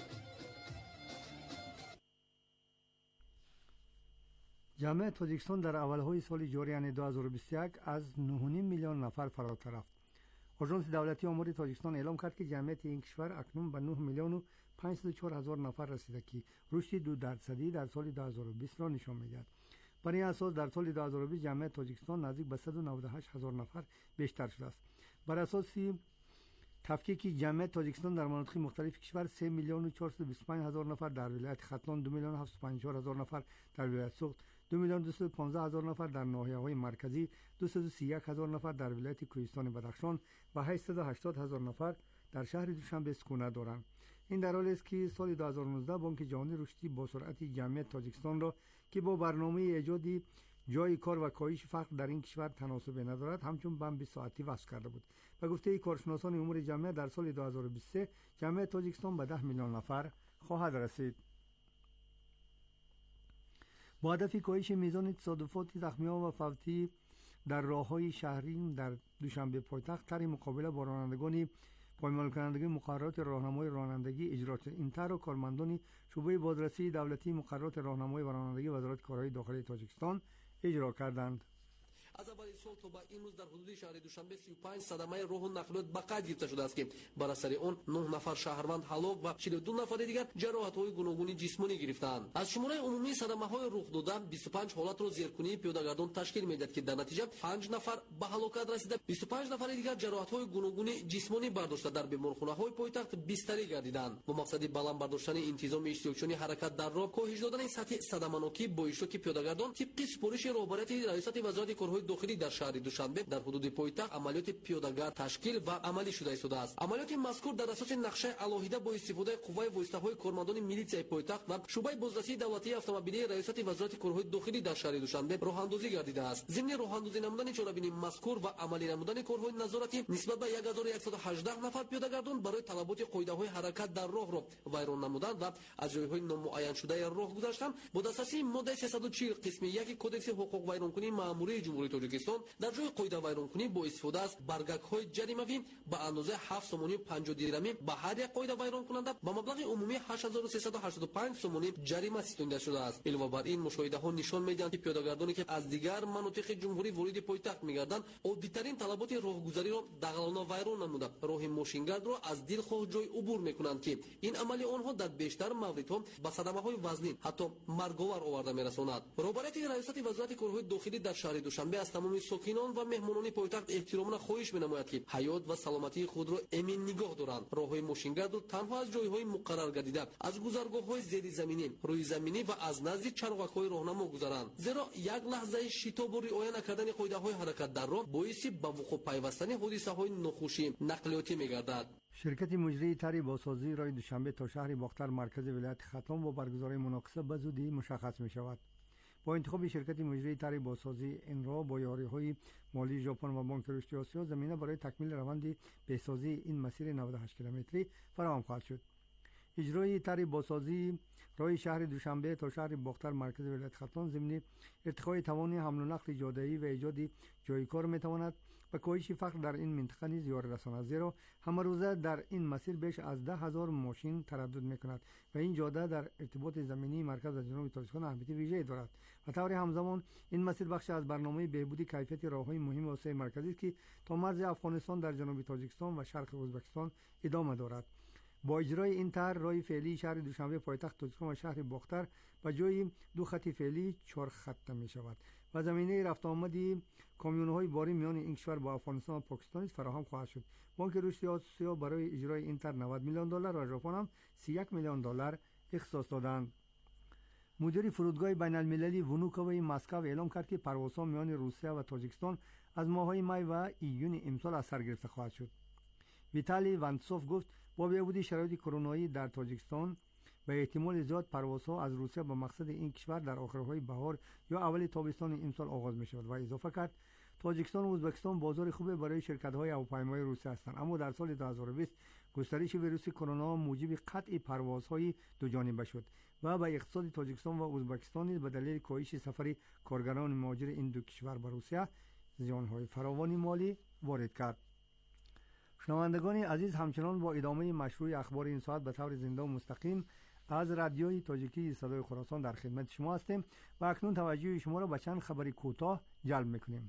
جامعه تاجیکستان در اولهای سال جاری یعنی دو هزار و بیست و یک از نه و نیم میلیون نفر فراتر رفت. آژانس دولتی آمار تاجیکستان اعلام کرد که جمعیت این کشور اکنون به نه میلیون و پانصد و چهار هزار نفر رسیده که رشد دو درصدی در سال دو هزار و بیست را نشان می‌دهد. بر این اساس در سال دو هزار و بیست جمعیت تاجیکستان نزدیک به صد و نود و هشت هزار نفر بیشتر شده است. بر اساس تفکیک جمعیت تاجیکستان در مناطق مختلف کشور سه میلیون و چهارصد و بیست و پنج هزار نفر در ولایت ختلان، دو میلیون و هفتصد و پنجاه و چهار هزار نفر در ولایت سوخت، دو میلیون و دویست و پانزده هزار نفر در ناحیه‌های مرکزی، دویست و سی و یک هزار نفر در ولایت کوهستان بدخشان و هشتصد و هشتاد هزار نفر در شهر دوشنبه سکونت دارند. این در حالی است که سال دو هزار و نوزده بانک جهانی رشدی با سرعت جمعیت تاجیکستان را که با برنامه ایجاد جای کار و کاهش فقر در این کشور تناسب ندارد همچون بم بیست ساعتی وصف کرده بود. به گفته کارشناسان امور جمعیت در سال دو هزار و بیست و سه جمعیت تاجیکستان به ده میلیون نفر خواهد رسید. با هدف کاهش میزان تصادفات زخمیان و فوتی در راه‌های شهری در دوشنبه پایتخت طرح مقابله با رانندگان پایمال کنندگی مقررات راهنمای رانندگی اجرا شد. این طرح کارمندان شعبه بازرسی دولتی مقررات راهنمایی و رانندگی وزارت کارهای داخلی تاجیکستان اجرا کردند. از اول سال تا به امروز در حدود شهر دوشنبه سی و پنج صدمه راه و نقلیات به قید گرفته شده است که بر اثر آن نه نفر شهروند هلاک و چهل و دو نفر دیگر جراحت‌های گوناگون جسمانی گرفتند. از شماره عمومی صدمه‌های رخ داده بیست و پنج حالت را زیرکنی پیاده‌گردان تشکیل می‌دهد که در نتیجه پنج نفر به هلاکت رسیده، بیست و پنج نفر دیگر جراحت‌های گوناگون جسمانی برداشته در بیمارخانه‌های پایتخت بستری گردیدند. با مقصد بلند برداشتن انتظام اشتراکچیانی حرکت در راه، کاهش دادن سطح صدمه‌ناکی با اشتراک پیاده‌گردان طبق سپارش رهبریت ریاست وزارت کارهای داخلی در شهر دوشنبه در حدود پایتخت عملیات پیاده‌گرد تشکیل و عملی شده است. عملیات مذکور در اساس نقشه الهیده با استفاده قوه وایسته‌های کارمندان میلیسیای پایتخت و شعبه بازرسی دولتی اتومبیلی ریاست وزارت کارهای داخلی در شهر دوشنبه راه‌اندازی گردیده است. ضمن راه‌اندازی نمودن چاره‌بینی مذکور و عملی نمودن کارهای نظارتی نسبت به یک هزار و صد و هجده نفر پیاده‌گردان برای طلبات قاعده‌های حرکت در راه را ویران نمودن و از جای‌های نامعین شده راه گذشتن با دسترسی ماده سیصد و چهل قسم یک کدکس حقوق ویرانکنی مأموری جمهوری тоҷикистон дар ҷои қоида вайронкунӣ бо истифода аз баргакҳои ҷаримавӣ ба андозаи ҳафт сомонӣ панҷоҳ дирҳамӣ ба ҳар як қоида вайронкунанда ба маблағи умумии ҳашт ҳазору сесаду ҳаштоду панҷ сомонӣ ҷарима ситонида шудааст. илова бар ин мушоҳидаҳо нишон медиҳанд ки пиёдагардоне ки аз дигар манотиқи ҷумҳурӣ вориди пойтахт мегарданд оддитарин талаботи роҳгузариро дағалона вайрон намуда роҳи мошингардро аз дилхоҳ ҷой убур мекунанд ки ин амали онҳо дар бештар мавридҳо ба садамаҳои вазнин ҳатто марговар оварда мерасонад. роҳбарияти раёсати вазорати корҳои дохилӣ дар шаҳри душанбе аз тамоми сокинон ва меҳмонони пойтахт эҳтиромона хоҳиш менамояд ки ҳаёт ва саломатии худро эмин нигоҳ доранд. роҳҳои мошингардро танҳо аз ҷойҳои муқаррар гардида аз гузаргоҳҳои зеризаминӣ рӯизаминӣ ва аз назди чарвақҳои роҳнамо гузаранд, зеро як лаҳзаи шитобу риоя накардани қоидаҳои ҳаракат дар роҳ боиси ба вуқӯъ пайвастани ҳодисаҳои нохушии нақлиётӣ мегардад. شرکت مجری طرح بازسازی راه دوشنبه تا شهر باختر مرکز ولایت ختام با برگزاری مناقصه به زودی مشخص می شود. با انتخاب شرکت مجری طرح بازسازی این را با یاری‌های مالی ژاپن و بانک رشد آسیا زمینه برای تکمیل روند بهسازی این مسیر نود و هشت کیلومتری فراهم خواهد شد. اجرای طرح بازسازی راه شهر دوشنبه تا شهر باختر مرکز ولایت ختام ضمن ارتقای توان حمل و نقل جاده‌ای و ایجاد جای کار می‌تواند و کاهش فقر در این منطقه نیز یاری رساند، زیرا همه روزه در این مسیر بیش از ده هزار ماشین تردد می‌کند و این جاده در ارتباط زمینی مرکز و جنوب تاجیکستان اهمیت ویژه‌ای دارد. و طور همزمان این مسیر بخش از برنامه بهبود کیفیت راه‌های مهم آسیای مرکزی است که تا مرز افغانستان در جنوب تاجیکستان و شرق ازبکستان ادامه دارد. با اجرای این طرح راه فعلی شهر دوشنبه پایتخت تاجیکستان و شهر باختر به جای دو خط فعلی چهار خط می شود و زمینه رفت آمدی کامیون‌های باری میان این کشور با افغانستان و پاکستان فراهم خواهد شد. بانک رشد آسیا برای اجرای این طرح نود میلیون دلار و ژاپن هم سی و یک میلیون دلار اختصاص دادند. مدیر فرودگاه بین المللی ونوکوی مسکو اعلام کرد که پروازها میان روسیه و تاجیکستان از ماه‌های می و ایون امسال از سر گرفته خواهد شد. ویتالی ونتسوف گفت با بهبود شرایط کرونایی در تاجیکستان به احتمال زیاد پروازها از روسیه به مقصد این کشور در آخرهای بهار یا اول تابستان امسال آغاز می شود و اضافه کرد تاجیکستان و ازبکستان بازار خوبی برای شرکت‌های هواپیمایی روسی هستند، اما در سال دو هزار و بیست گسترش ویروس کرونا موجب قطع پروازهای دو جانبه شد و به اقتصاد تاجیکستان و ازبکستان نیز به دلیل کاهش سفر کارگران مهاجر این دو کشور به روسیه زیان‌های فراوانی مالی وارد کرد. شنوندگان عزیز، همچنان با ادامه مشروع اخبار این ساعت به طور زنده و مستقیم از رادیوی تاجیکی صدای خراسان در خدمت شما هستیم و اکنون توجه شما را به چند خبر کوتاه جلب می‌کنیم.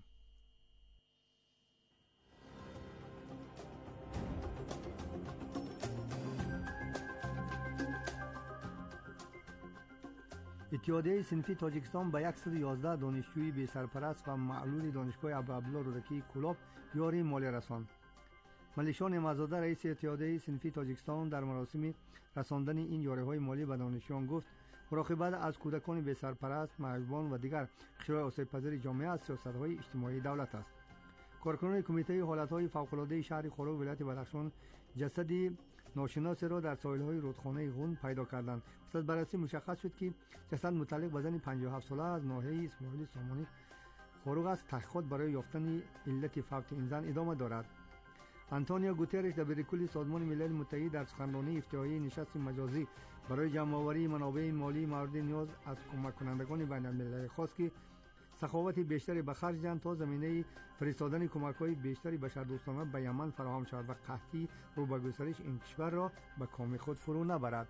اتحادیه صنفی تاجیکستان به صد و یازده دانشجوی بی سرپرست و معلول دانشگاه ابوعبدالله رودکی کلاب یاری مالی رساند. ملیشان نعمت‌زاده رئیس اتحادیه صنفی تاجیکستان در مراسم رساندن این یاری‌های مالی به دانشجویان گفت مراقبت از کودکان بی سرپرست، معیوبان و دیگر قشرهای آسیب‌پذیر جامعه از سیاست‌های اجتماعی دولت است. کارکنان کمیته حالت‌های فوق‌العاده شهر خورو ولایت بدخشان جسدی ناشناس را در ساحل‌های رودخانه غون پیدا کردند. پس از بررسی مشخص شد که جسد متعلق به زن پنجاه و هفت ساله از ناحیه اسماعیل سامانی خورو است. تحقیقات برای یافتن علت فوت این زن ادامه دارد. آنتونیو گوترش دبیر کل سازمان ملل متحد در سخنرانی افتتاحیه نشست مجازی برای جمع‌آوری منابع مالی مورد نیاز از کمک کنندگان بین المللی خواست که سخاوت بیشتری به خرج دهند تا زمینه فرستادن کمک‌های بیشتری بشردوستانه به یمن فراهم شود و قحطی رو به گسترش این کشور را به کام خود فرو نبرد.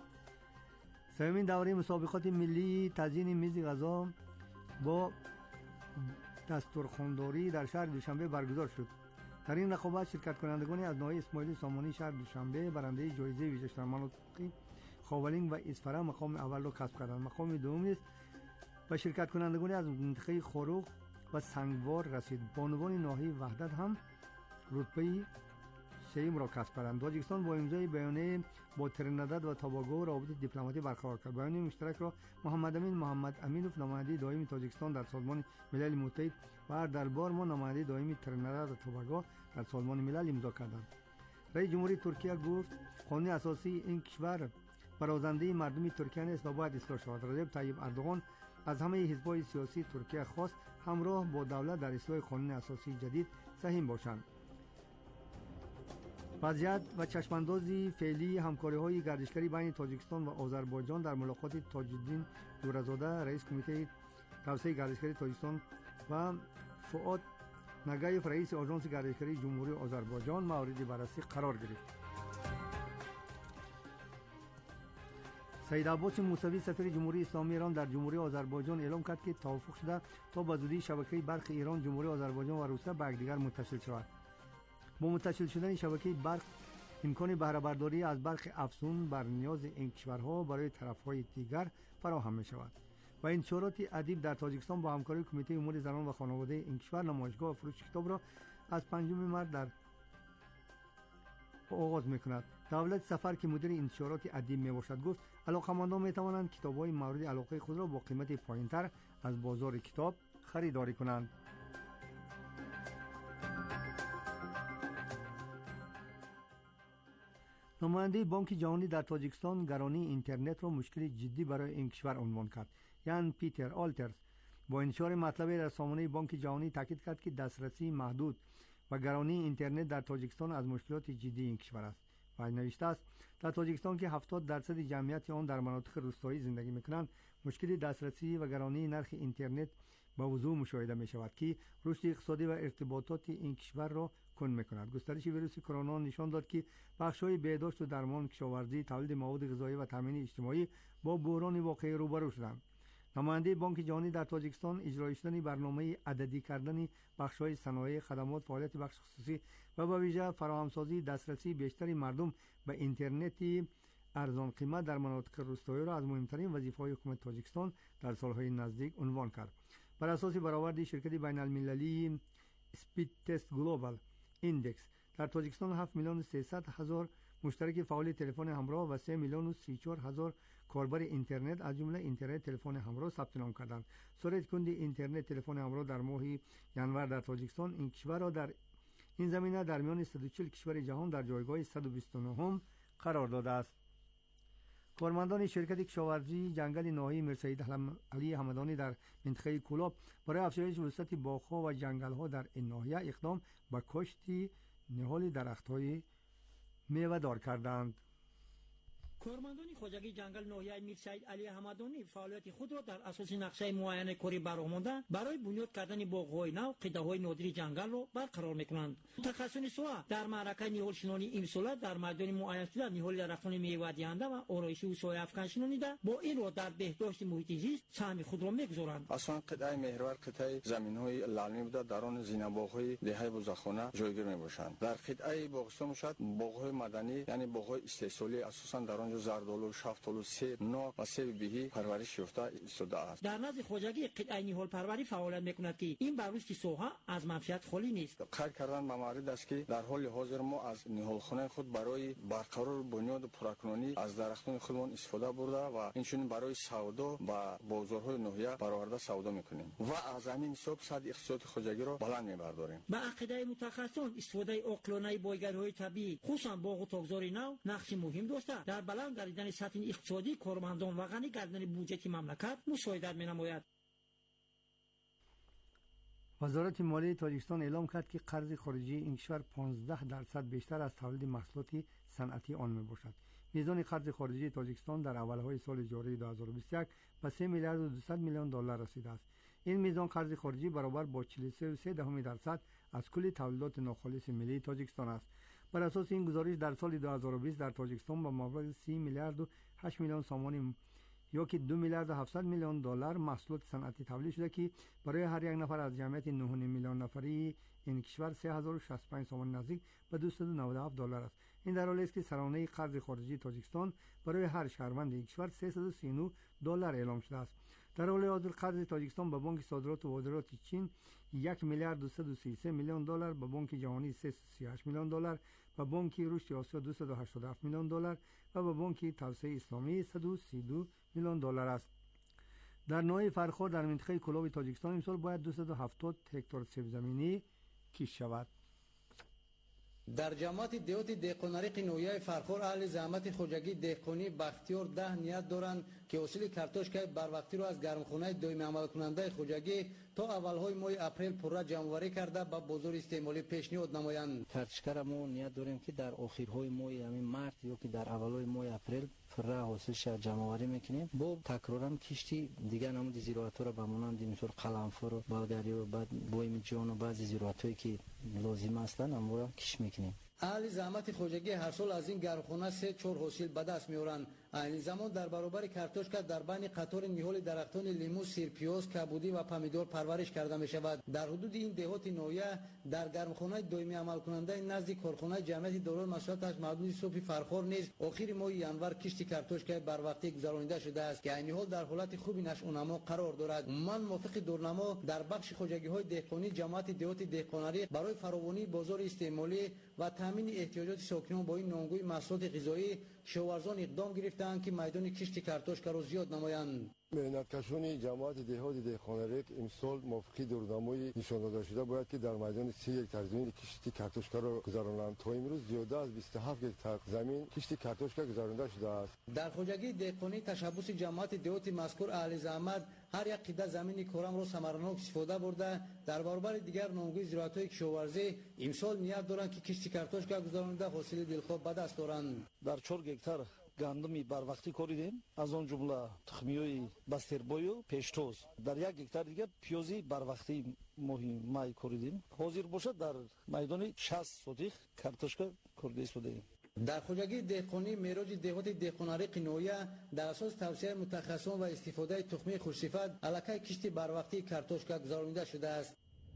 سومین دوره مسابقات ملی تزیین میز غذا با دسترخوانداری در شهر دوشنبه برگزار شد. در این رقابت شرکت کنندگان از ناحیه اسماعیل سامانی شهر دوشنبه برنده جایزه ویژه در مناطق خاولینگ و اسفره مقام اول را کسب کردند. مقام دوم است و شرکت کنندگان از منطقه خروق و سنگوار رسید. بانوان ناحیه وحدت هم رتبه سوم را کسب کردند. تاجیکستان با امضای بیانیه با ترینیداد و توباگو روابط دیپلماتیک برقرار کرد. بیانیه مشترک را محمد امین محمد امینوف نماینده دائمی تاجیکستان در سازمان ملل متحد و اردلبار ما نماینده دائمی ترینیداد و توباگو در سازمان ملل امضا کردند. رئیس جمهوری ترکیه گفت قانون اساسی این کشور برازنده مردم ترکیه است و باید اصلاح شود. رجب طیب اردوغان از همه حزب‌های سیاسی ترکیه خواست همراه با دولت در اصلاح قانون اساسی جدید سهیم باشند. وضعیت و چشماندازی فعلی همکاری‌های گردشگری بین تاجیکستان و آذربایجان در ملاقات تاج‌الدین دورزاده رئیس کمیته توسعه گردشگری تاجیکستان و فؤاد نگایف رئیس آژانس گردشگری جمهوری آذربایجان مورد بررسی قرار گرفت. سید عباس موسوی سفیر جمهوری اسلامی ایران در جمهوری آذربایجان اعلام کرد که توافق شده تا به زودی شبکه برق ایران، جمهوری آذربایجان و روسیه به یکدیگر متصل شود. با متصل شدن شبکه برق امکان بهره برداری از برق افزون بر نیاز این کشورها برای طرفهای دیگر فراهم می شود. و انتشارات ادیب در تاجیکستان با همکاری کمیته امور زنان و خانواده این کشور نمایشگاه فروش کتاب را از پنجم مارس در آغاز میکند. دولت سفر که مدیر انتشارات ادیب می باشد گفت علاقه‌مندان می توانند کتاب‌های مورد علاقه خود را با قیمت پایین‌تر از بازار کتاب خریداری کنند. نماینده بانک جهانی در تاجیکستان گرانی اینترنت را مشکل جدی برای این کشور عنوان کرد. یان پیتر آلترز با انتشار مطلبی در سامانه بانک جهانی تاکید کرد که دسترسی محدود و گرانی اینترنت در تاجیکستان از مشکلات جدی این کشور است. و نوشته است در تاجیکستان که هفتاد درصد جمعیت آن در مناطق روستایی زندگی میکنند، مشکل دسترسی و گرانی نرخ اینترنت با وضوح مشاهده می شود که رشد اقتصادی و ارتباطات این کشور را کند میکند. گسترش ویروس کرونا نشان داد که بخش‌های بهداشت و درمان، کشاورزی، تولید مواد غذایی و تامین اجتماعی با بحران واقعی روبرو شدند. نماینده بانک جهانی در تاجیکستان اجرای شدن برنامه عددی کردن بخش‌های صنایع، خدمات، فعالیت بخش خصوصی و به ویژه فراهمسازی دسترسی بیشتری مردم به اینترنت ارزان قیمت در مناطق روستایی را از مهمترین وظیفه‌های حکومت تاجیکستان در سالهای نزدیک عنوان کرد. بر اساس برآورد شرکت بین المللی اسپید تست گلوبال ایندکس در تاجیکستان هفت میلیون و سیصد هزار مشترک فعال تلفن همراه و سه میلیون و سی و چهار هزار کاربر اینترنت از جمله اینترنت تلفن همراه ثبت نام کردند. سرعت کند اینترنت تلفن همراه در ماه ژانویه در تاجیکستان این کشور را در این زمینه در میان صد و چهل کشور جهان در جایگاه صد و بیست و نه قرار داده است. کارمندان شرکت کشاورزی جنگل ناحیه میرسید علی حمدانی در منطقه کولاب برای افزایش وسعت باغ‌ها و جنگل‌ها در این ناحیه اقدام به کاشت نهال درخت‌های میوه‌دار کردند. کارمندان خواجگی جنگل ناحیه میرسید علی حمدانی فعالیت خود را در اساس نقشه معین کاری برآورده برای بنیاد کردن باغ‌های نو، قطعه‌های نادر جنگل را برقرار می‌کنند. متخصصان سوا در معرکه نهال شنانی امسال در میدان معین شده نهال درختان میوه دهنده و آرایشی و سایه افکن شنانیده با این را در بهداشت محیط زیست سهم خود را می‌گذارند. اصلا قطعه محور قطعه زمین‌های لالمی بوده در آن زینه‌باغ‌های دهه بوزخانه جایگیر می‌باشند. در قطعه باغستان باشد باغ‌های مدنی یعنی باغ‌های استحصالی اساساً در زردالو، شفتالو، سیب، نار و سیب بهی پرورش یافته ایستاده است. در نزد خواجگی قطعه نهال پروری فعالیت میکند که این بر روی ساحه از منفعت خالی نیست. کار کردن به موارد است که در حال حاضر ما از نهالخانه خود برای برقرار بنیاد پراکنانی از درختان خودمان استفاده برده و اینچنین برای سودا و بازارهای ناحیه برآورده سودا میکنیم و از همین حساب صد اقتصاد خواجگی را بلند میبرداریم. به عقیده متخصصان استفاده عاقلانه بایگرهای طبیعی خصوصا باغ و تاکزار نو نقش مهم داشته در بلند گردیدن سطح اقتصادی کارمندان و غنی کردن بودجه مملکت مساعدت می‌نماید. وزارت مالیه تاجیکستان اعلام کرد که قرض خارجی این کشور پانزده درصد بیشتر از تولید محصولات صنعتی آن میباشد. میزان قرض خارجی تاجیکستان در اولهای سال جاری دو هزار و بیست و یک به سه میلیارد و دویست میلیون دلار رسیده است. این میزان قرض خارجی برابر با چهل و سه و سه دهم درصد از کل تولیدات ناخالص ملی تاجیکستان است. بر اساس این گزارش در سال دو هزار و بیست در تاجیکستان با مبلغ سی میلیارد و هشت میلیون سوم یا که دو میلیارد و هفتصد میلیون دلار محصولات صنعتی تولید شده که برای هر یک نفر از جمعیت نه و نیم میلیون نفری این کشور سه هزار و شصت و پنج سوم نزدیک به دویست و نود و هفت دلار است. این در حالی است که سرانه قرض خارجی تاجیکستان برای هر شهروند این کشور سیصد و سی و نه دلار اعلام شده است. در حال حاضر قرض تاجیکستان به بانک صادرات و واردات چین یک میلیارد و صد و سی و سه میلیون دلار، به بانک جهانی سیصد و سی و هشت میلیون دلار، به بانک رشد آسیا دویست و هشتاد و هفت میلیون دلار و به بانک توسعه اسلامی صد و سی و دو میلیون دلار است. در ناحیه فرخار در منطقه کلاب تاجیکستان امسال باید دویست و هفتاد هکتار سیب زمینی کشت شود. در جماعت دیوت دهقانرق نویای فرخار اهل زحمت خوجگی دهقانی بختیار ده نیت دارند که حاصل کارتوشکای بر وقتی را از گرمخانه دائمی عمل کننده خوجگی تا اولهای ماه اپریل پورا جمع‌آوری کرده به بازار استعمالی پیشنهاد نمایند. کارتشکر ما نیت داریم که در آخرهای ماه همین مارس یا که در اولهای ماه اپریل فره حاصل شد جمع آوری میکنیم. با تکرارم کشتی دیگه نمود زیراتو رو بمونند اینطور قلمفر و بالگری و بعد بویم جان و بعضی زیراتویی که لازم هستن امو را کش میکنیم. اهل زحمت خوجگی هر سال از این گرمخانه سه چهار حاصل به دست میارن. این زمان در برابر کارتوشکا در بین قطار نهال درختان لیمو، سیر، پیاز، کبودی و پمیدور پرورش کرده می شود. در حدود این دهات نویه در گرمخانه دائمی عمل کننده نزد کارخانه جمعیت دارای مسئولیت محمود صبحی فرخور نیز آخر ماه ینور کشت کارتوشکا بر وقتی گذرانیده شده است که این حال در حالت خوبی نشونما قرار دارد. من موافق دورنما در بخش خوجگی های دهقانی جماعت دهات دهقانی برای فراوانی بازار استعمالی و تامین احتیاجات ساکنان با این نانگوی محصولات غذایی کشاورزان اقدام گرفتند که میدان کشت کارتوشکا را زیاد نمایند. مهنتکشان جماعت دهات دهقانی امسال موافقی دورنمایی نشان داده شده باید که در میدان سی هکتار زمین کشت کارتوشکا را گذرانند. تا امروز زیاده از بیست و هفت هکتار زمین کشت کارتوشکا گذرانده شده است. در خوجگی دهقانی تشبث جماعت دهات مذکور اهل زحمت هر یک قطعه زمین کارم را ثمرناک استفاده برده در برابر دیگر نانگوی زراعت‌های کشاورزی امسال نیت دارند که کشت کارتوشکا گذراننده حاصل دلخواه به دست آورند. در چهار هکتار گندمی بر وقتی کوریدیم، از آن جمله تخمیوی بستربوی و پیشتوز. در یک هکتار دیگر پیازی بر وقتی ماهی مای کوریدیم. حاضر باشد در میدان شصت سوتیخ کارتوشکا کوریده استفاده. در خوجگی دهقانی معراج دهات دهقانی قنویه در اساس توصیه متخصصان و استفاده تخمی خوشصفت علاقه کشت بر وقتی کارتوشکا گذرانیده شده است.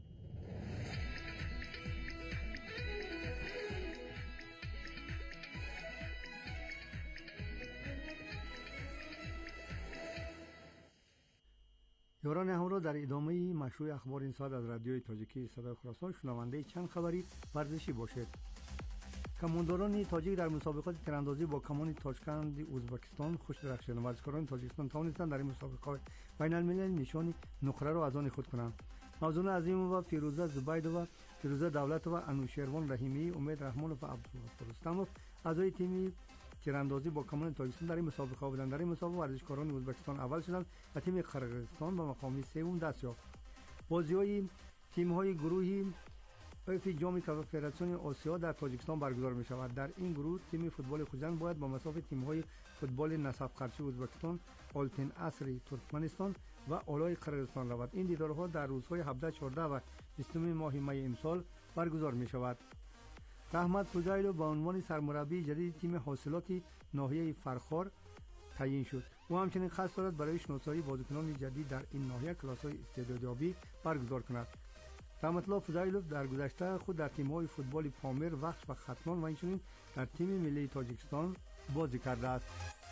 یاران همراه در ادامه مشروع اخبار این ساعت از رادیوی تاجیکی صدای خراسان شنونده چند خبری ورزشی باشید. کمانداران تاجیک در مسابقات تیراندازی با کمان تاجکند ازبکستان خوش درخشان. ورزشکاران تاجیکستان توانستند در این مسابقات بین المللی نشان نقره را از آن خود کنند. موضوع عظیم و فیروزه زبیدووا، فیروزه دولت و انوشیروان رحیمی، امید رحمان و عبدالغفور رستمov اعضای تیم تیراندازی با کمان تاجیکستان در این مسابقه بودند. در این مسابقه ورزشکاران ازبکستان اول شدند و تیم قرقیزستان به مقام سوم دست یافت. بازی‌های تیم‌های گروهی افی جام کنفدراسیون آسیا در تاجیکستان برگزار می شود. در این گروه تیم فوتبال خوزستان باید با مساف تیم‌های فوتبال نسب قرچی ازبکستان، آلتین اصری ترکمنستان و آلای قرقیزستان رود. این دیدارها در روزهای هفده، چهارده و بیست ماه می امسال برگزار می شود. احمد فضایلو به عنوان سرمربی جدید تیم حاصلات ناحیه فرخار تعیین شد. او همچنین قصد دارد برای شناسایی بازیکنان جدید در این ناحیه کلاس‌های استعدادیابی برگزار کند. رحمت‌الله فضایلوف در گذشته خود در تیم‌های فوتبال پامر، وخش و ختلان و همچنین در تیم ملی تاجیکستان بازی کرده است.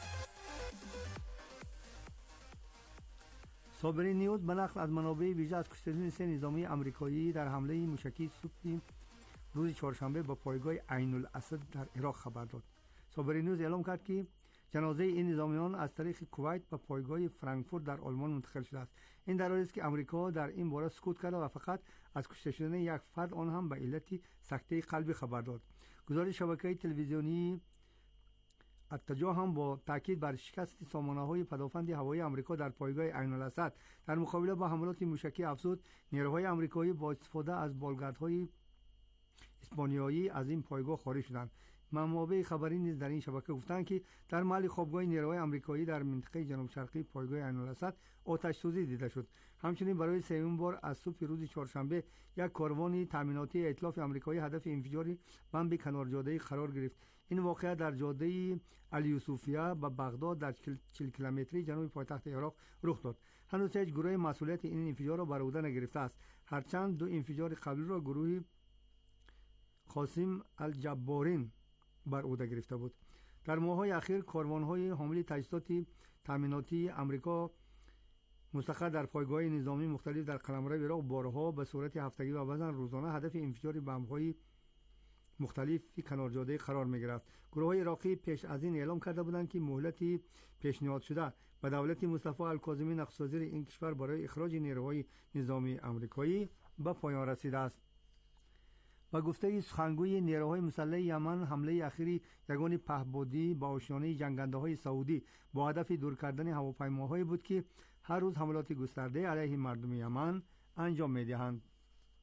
صابرین نیوز به نقل از منابع ویژه از کشتگی سه نظامی آمریکایی در حمله موشکی صبح روز چهارشنبه به پایگاه عین الاسد در عراق خبر داد. صابرین نیوز اعلام کرد که جنازه این نظامیان از طریق کویت به پایگاه فرانکفورت در آلمان منتقل شده است. این در حالی است که آمریکا در این باره سکوت کرده و فقط از کشته شدن یک فرد، آن هم به علت سکته قلبی خبر داد. گزارش شبکه تلویزیونی اتجا هم با تاکید بر شکست سامانه‌های پدافند هوایی آمریکا در پایگاه عین الاسد در مقابله با حملات موشکی افزود، نیروهای آمریکایی با استفاده از بالگردهای اسپانیایی از این پایگاه خارج شدند. منابع خبری نیز در این شبکه گفتند که در محل خوابگاه نیروهای آمریکایی در منطقه جنوب شرقی پایگاه عین الاسد آتش سوزی دیده شد. همچنین برای سومین بار از صبح روز چهارشنبه یک کاروان تامیناتی ائتلاف آمریکایی هدف انفجار بمب کنار جاده قرار گرفت. این واقعه در جاده الیوسوفیا به بغداد در چهل کیلومتری جنوب پایتخت عراق رخ داد. هنوز هیچ گروه مسئولیت این انفجار را بر عهده نگرفته است، هرچند دو انفجار قبلی را گروه قاسم الجبارین بر عهده گرفته بود. در ماه‌های اخیر کاروان‌های حامل تجهیزات تامیناتی آمریکا مستقر در پایگاه نظامی مختلف در قلمرو عراق بارها به صورت هفتگی و بعضاً روزانه هدف انفجار بمب‌های مختلفی کنار جاده قرار می‌گرفت. گروه‌های عراقی پیش از این اعلام کرده بودند که مهلتی پیشنهاد شده به دولت مصطفی الکاظمی نخست وزیر این کشور برای اخراج نیروهای نظامی آمریکایی به پایان رسیده است. با گفته سخنگوی نیروهای مسلح یمن، حمله اخیری یگان پهپادی با آشیانه جنگنده‌های سعودی با هدف دور کردن هواپیماهایی بود که هر روز حملات گسترده علیه مردم یمن انجام می‌دهند.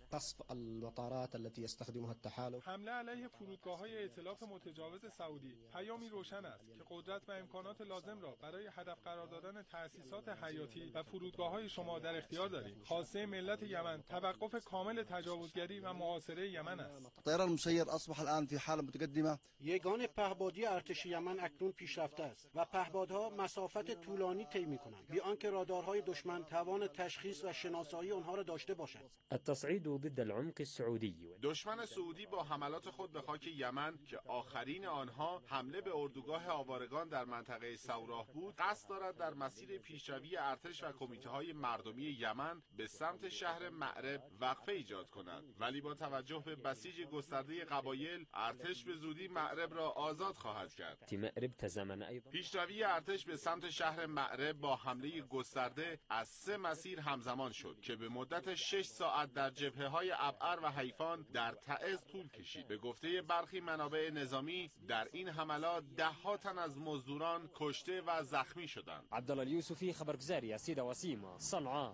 قصف المطارات التي يستخدمها التحالف. حمله علیه فرودگاه‌های ائتلاف متجاوز سعودی پیامی روشن است که قدرت و امکانات لازم را برای هدف قرار دادن تأسیسات حیاتی و فرودگاه‌های شما در اختیار داریم. خواسته ملت یمن توقف کامل تجاوزگری و محاصره یمن است. الطيران المسير اصبح الان في حاله متقدمه. یگان پهپادی ارتش یمن اکنون پیشرفته است و پهپادها مسافت طولانی طی می‌کنند بی آنکه رادارهای دشمن توان تشخیص و شناسایی آنها را داشته باشند. التصعيد ضد العمق السعودي. دشمن سعودی با حملات خود به خاک یمن که آخرین آنها حمله به اردوگاه آوارگان در منطقه سوراه بود، قصد دارد در مسیر پیشروی ارتش و کمیته‌های مردمی یمن به سمت شهر مأرب وقفه ایجاد کند. ولی با توجه به بسیج گسترده قبایل، ارتش به زودی مأرب را آزاد خواهد کرد. پیشروی ارتش به سمت شهر مأرب با حمله گسترده از سه مسیر همزمان شد که به مدت شش ساعت در جبهه‌های ابعر و حیفان در تعز طول کشید. به گفته برخی منابع نظامی، در این حملات ده ها تن از مزدوران کشته و زخمی شدند. عبدالله اليوسفي خبرگزاری از سیدا وسیما صنعاء.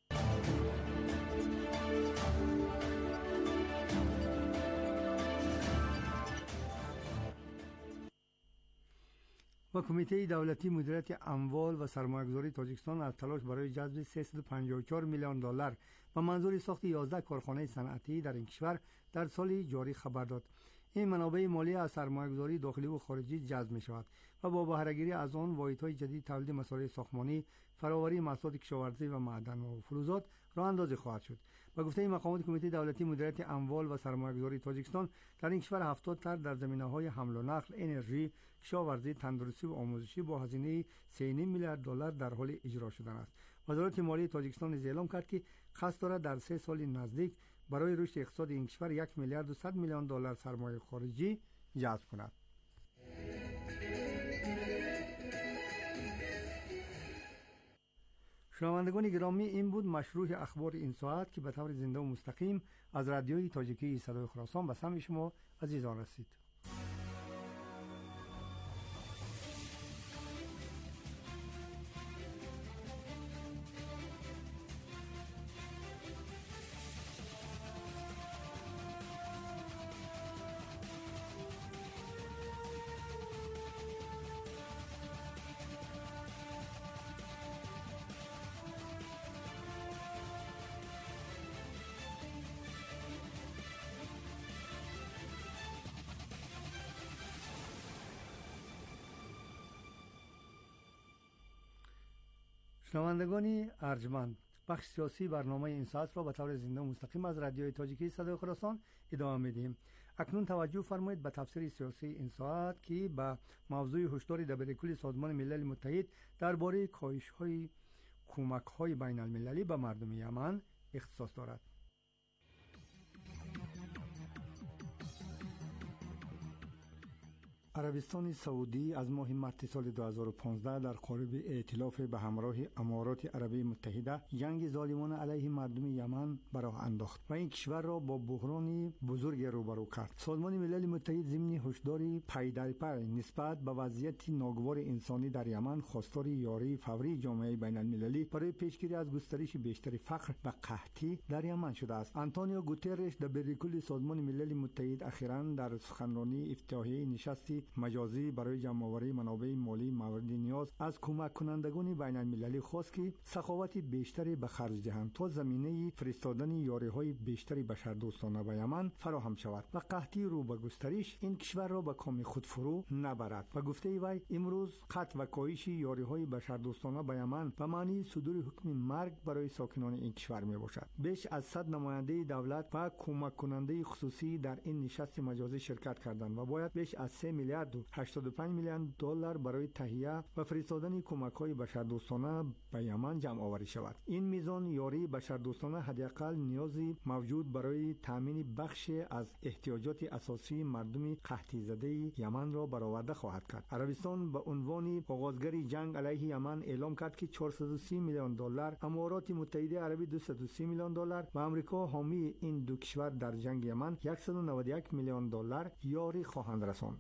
و کمیته دولتی مدیریت اموال و سرمایه‌گذاری تاجیکستان از تلاش برای جذب سیصد و پنجاه و چهار میلیون دلار و منظور ساخت یازده کارخانه صنعتی در این کشور در سال جاری خبر داد. این منابع مالی از سرمایه‌گذاری داخلی و خارجی جذب می‌شود و با بهره‌گیری از آن واحدهای جدید تولید مسائل ساختمانی، فراوری محصولات کشاورزی و معدن و فلزات راه اندازی خواهد شد. با گفته مقامات کمیته دولتی مدیریت اموال و سرمایه‌گذاری تاجیکستان، در این کشور هفتاد طرح در زمینه‌های حمل و نقل، انرژی، کشاورزی، تندرستی و آموزشی با هزینه سه و نیم میلیارد دلار در حال اجرا شدن است. وزارت مالی تاجیکستان نیز اعلام کرد که قصد دارد در سه سال نزدیک برای رشد اقتصاد این کشور یک میلیارد و صد میلیون دلار سرمایه خارجی جذب کند. شنوندگان گرامی، این بود مشروع اخبار این ساعت که به طور زنده و مستقیم از رادیوی تاجیکی صدای خراسان به سمع شما عزیزان رسید. شنوندگان ارجمند، بخش سیاسی برنامه این ساعت را به طور زنده و مستقیم از رادیوی تاجیکی صدای خراسان ادامه میدیم. اکنون توجه فرمایید به تفسیر سیاسی این ساعت که به موضوع هشدار دبیرکل سازمان ملل متحد درباره کاهش‌های کمک‌های بین المللی به مردم یمن اختصاص دارد. عربستان سعودی از ماه مارس سال دو هزار و پانزده در قالب ائتلاف به همراه امارات عربی متحده جنگ ظالمانه علیه مردم یمن به راه انداخت و این کشور را با بحرانی بزرگ روبرو کرد. سازمان ملل متحد ضمن هشداری پی در پی نسبت به وضعیت ناگوار انسانی در یمن خواستار یاری فوری جامعه بین المللی برای پیشگیری از گسترش بیشتر فقر و قحطی در یمن شده است. آنتونیو گوترش دبیرکل سازمان ملل متحد اخیراً در سخنرانی افتتاحیه نشستی مجازی برای جمع‌آوری منابع مالی مورد نیاز از کمک کنندگان بین المللی خواست که سخاوت بیشتری به خرج دهند تا زمینه فرستادن یاری‌های بیشتری بشردوستانه به یمن فراهم شود و قحطی رو به گسترش این کشور را به کام خود فرو نبرد. و گفته وی امروز قطع و کاهش یاری‌های بشردوستانه به یمن به معنی صدور حکم مرگ برای ساکنان این کشور میباشد. بیش از صد نماینده دولت و کمک کننده خصوصی در این نشست مجازی شرکت کردند و باید بیش از سه میلیارد و هشتاد و پنج میلیون دلار برای تهیه و فرستادن کمک‌های بشردوستانه به یمن جمع آوری شود. این میزان یاری بشردوستانه حداقل نیازی موجود برای تامین بخش از احتیاجات اساسی مردم قحطی زده یمن را برآورده خواهد کرد. عربستان به عنوان آغازگر جنگ علیه یمن اعلام کرد که چهارصد و سی میلیون دلار، امارات متحده عربی دویست و سی میلیون دلار و آمریکا حامی این دو کشور در جنگ یمن صد و نود و یک میلیون دلار یاری خواهند رساند. نکته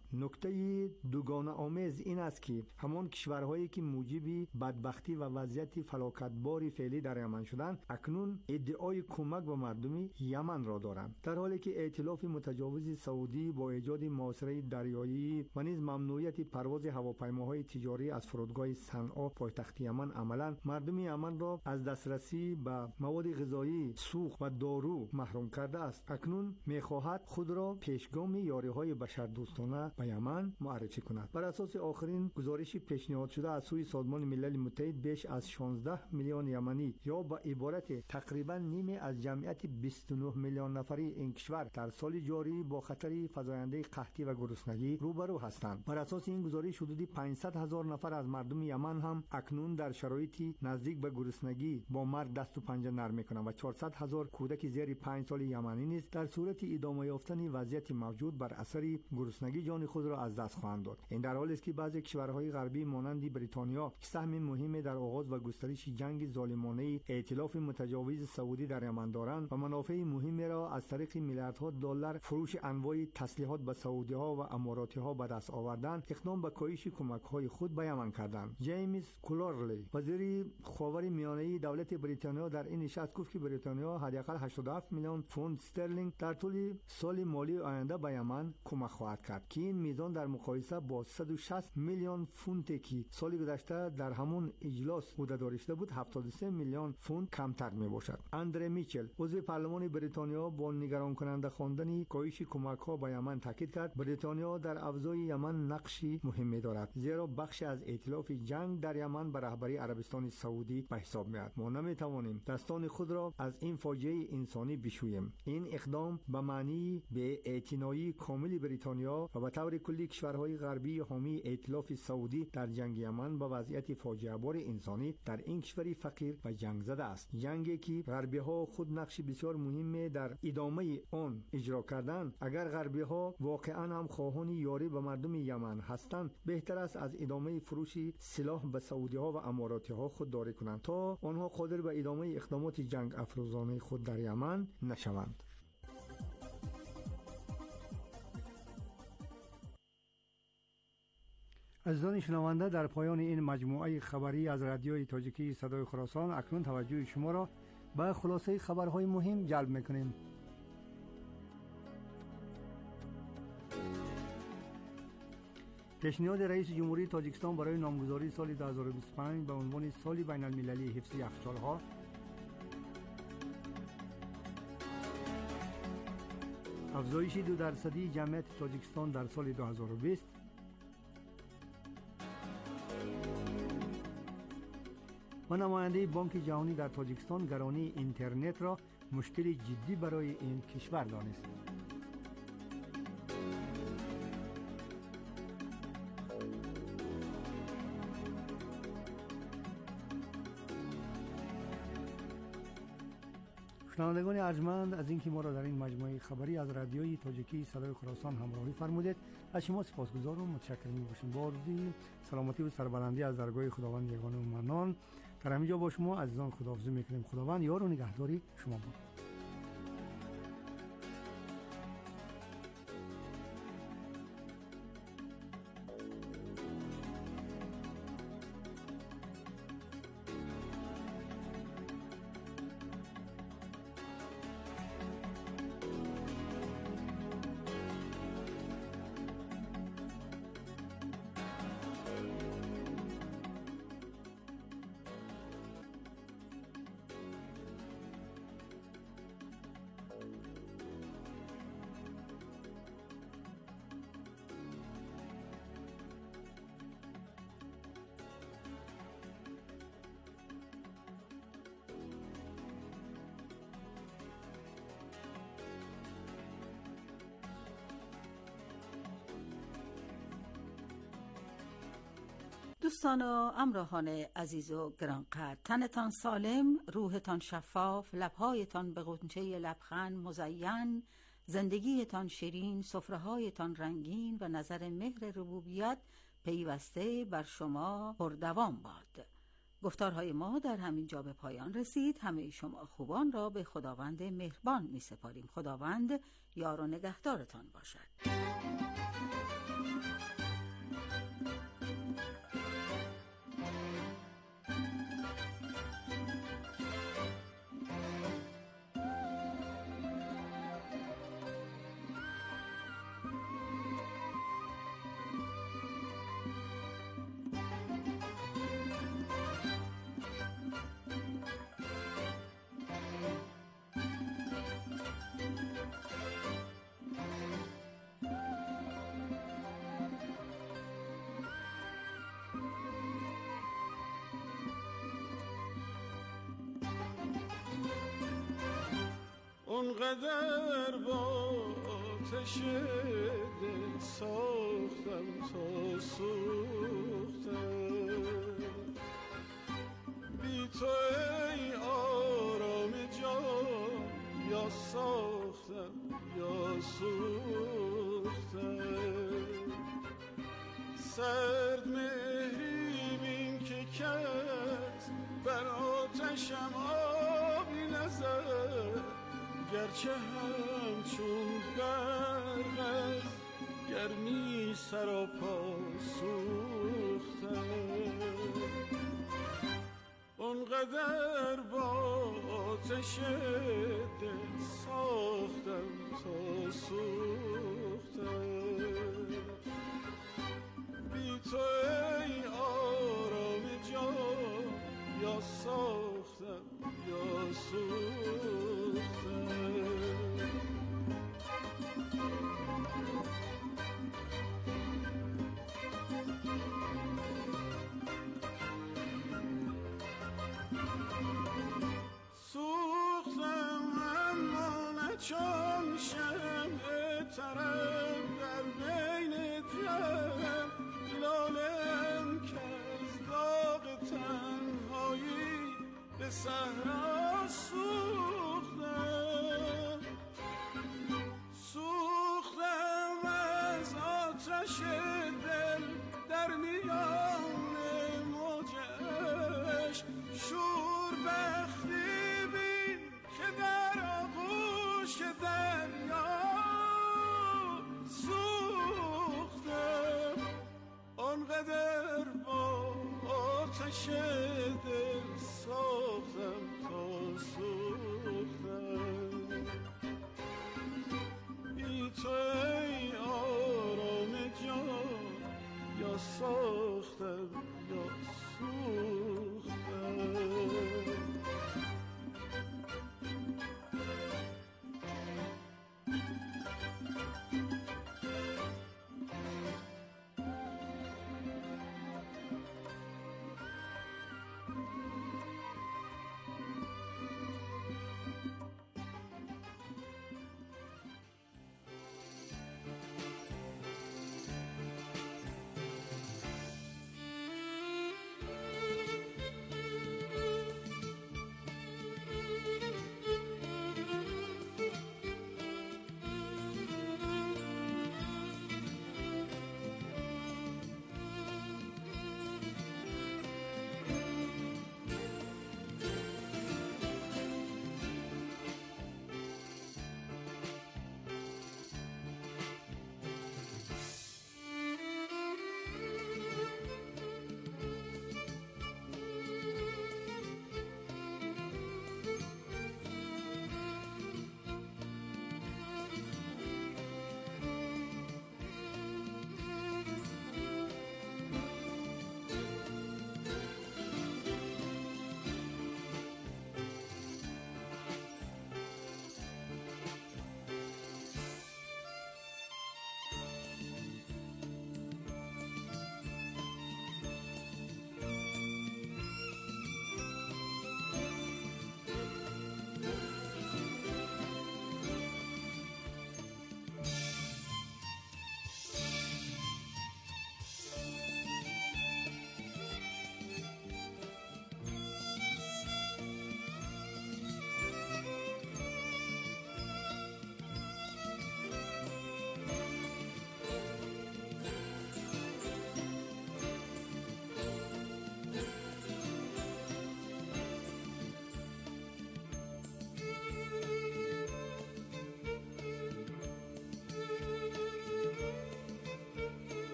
نکته دوگانه آمیز این است که همان کشورهایی که موجب بدبختی و وضعیت فلاکتبار فعلی در یمن شدند اکنون ادعای کمک به مردم یمن را دارند، در حالی که ائتلاف متجاوز سعودی با ایجاد محاصره دریایی و نیز ممنوعیت پرواز هواپیماهای تجاری از فرودگاه صنعا پایتخت یمن عملاً مردم یمن را از دسترسی به مواد غذایی، سوخت و دارو محروم کرده است. اکنون می‌خواهد خود را پیشگام یاری‌های بشردوستانه به یمن معرفی کند. بر اساس آخرین گزارش پیشنهاد شده از سوی سازمان ملل متحد بیش از شانزده میلیون یمنی یا به عبارت تقریباً نیمه از جمعیت بیست و نه میلیون نفری این کشور در سال جاری با خطر فزاینده قحطی و گرسنگی روبرو هستند. بر اساس این گزارش حدود پانصد هزار نفر از مردم یمن هم اکنون در شرایطی نزدیک به گرسنگی با مرگ دست و پنجه نرم می‌کنند و چهارصد هزار کودک زیر پنج سال یمنی نیز در صورت ادامه یافتن وضعیت موجود بر اثر گرسنگی جان خود را از دست خواهند داد. این در حالی است که بعضی کشورهای غربی مانند بریتانیا که سهم مهمی در آغاز و گسترش جنگ ظالمانه ائتلاف متجاوز سعودی در یمن دارند و منافع مهمی را از طریق میلیاردها دلار فروش انواع تسلیحات به سعودی‌ها و اماراتی‌ها به دست آوردند، اقدام به کاهش کمک‌های خود به یمن کردند. جیمز کلارلی وزیر خاور میانه دولت بریتانیا در این نشست گفت که بریتانیا حداقل هشتاد و هفت میلیون پوند استرلینگ در طول سال مالی آینده به یمن کمک خواهد کرد که این میزان در مقایسه با صد و شصت میلیون پوند که سال گذشته در همون اجلاس عهده داشته بود هفتاد و سه میلیون پوند کمتر می باشد. اندره میچل عضو پارلمان بریتانیا با نگران کننده خواندن کاهش کمک‌ها به یمن تاکید کرد بریتانیا در افزای یمن نقشی مهمی دارد، زیرا بخش از ائتلاف جنگ در یمن به رهبری عربستان سعودی به حساب میاد. ما نمیتوانیم دستان خود را از این فاجعه انسانی بشوییم. این اقدام به معنی به اعتنایی کامل بریتانیا و به طور کلی کشورهای غربی حامی ائتلاف سعودی در جنگ یمن با وضعیت فاجعه بار انسانی در این کشور فقیر و جنگ زده است. جنگی که غربی‌ها خود نقش بسیار مهمی در ادامه آن اجرا کردند. اگر غربی‌ها واقعاً هم خواهان یاری به مردم یمن هستند، بهتر است از ادامه فروش سلاح به سعودی‌ها و اماراتی‌ها خودداری کنند تا آنها قادر به ادامه اقدامات جنگ افروزانه خود در یمن نشوند. عزیزان شنونده، در پایان این مجموعه خبری از رادیوی تاجیکی صدای خراسان اکنون توجه شما را به خلاصه خبرهای مهم جلب می‌کنیم. پیشنهاد رئیس جمهوری تاجیکستان برای نامگذاری سال دو هزار و بیست و پنج به عنوان سال بین المللی حفظ یخچال‌ها، افزایش دو درصدی جمعیت تاجیکستان در سال دو هزار و بیست، و نماینده بانک جهانی در تاجیکستان گرانی اینترنت را مشکل جدی برای این کشور دانست. شنوندگان ارجمند، از اینکه ما را در این مجموعه خبری از رادیوی تاجیکی صدای خراسان همراهی فرمودید از شما سپاسگزار و متشکر می‌باشیم. با آرزوی سلامتی و سربلندی از درگاه خداوند یگانه و منان در همینجا با شما عزیزان خداحافظی می‌کنیم. خداوند یار و نگهداری شما باد. دوستان و همراهان عزیز و گرانقدر، تنتان سالم، روحتان شفاف، لبهایتان به غنچه لبخند مزین، زندگیتان شیرین، سفره‌هایتان رنگین و نظر مهر ربوبیت پیوسته بر شما پردوام باد. گفتارهای ما در همین جا به پایان رسید. همه شما خوبان را به خداوند مهربان می سپاریم. خداوند یار و نگهدارتان باشد. اونقدر با آتش دل ساختم تا سوختم، بی تو ای آرام جان یا ساختم یا سوختم. سرد مهری بین که کس بر آتشم آبی نزد، گرچه همچون برق از گرمی سراپا سوختم. اونقدر با آتش دل ساختم تا سوختم، بی تو ای آرام جان یا ساختم یا سوختم. سوختم اما نه چون شمع طرف در بین جمع، لالم که از داغ تنهایی به صحرا سوختم.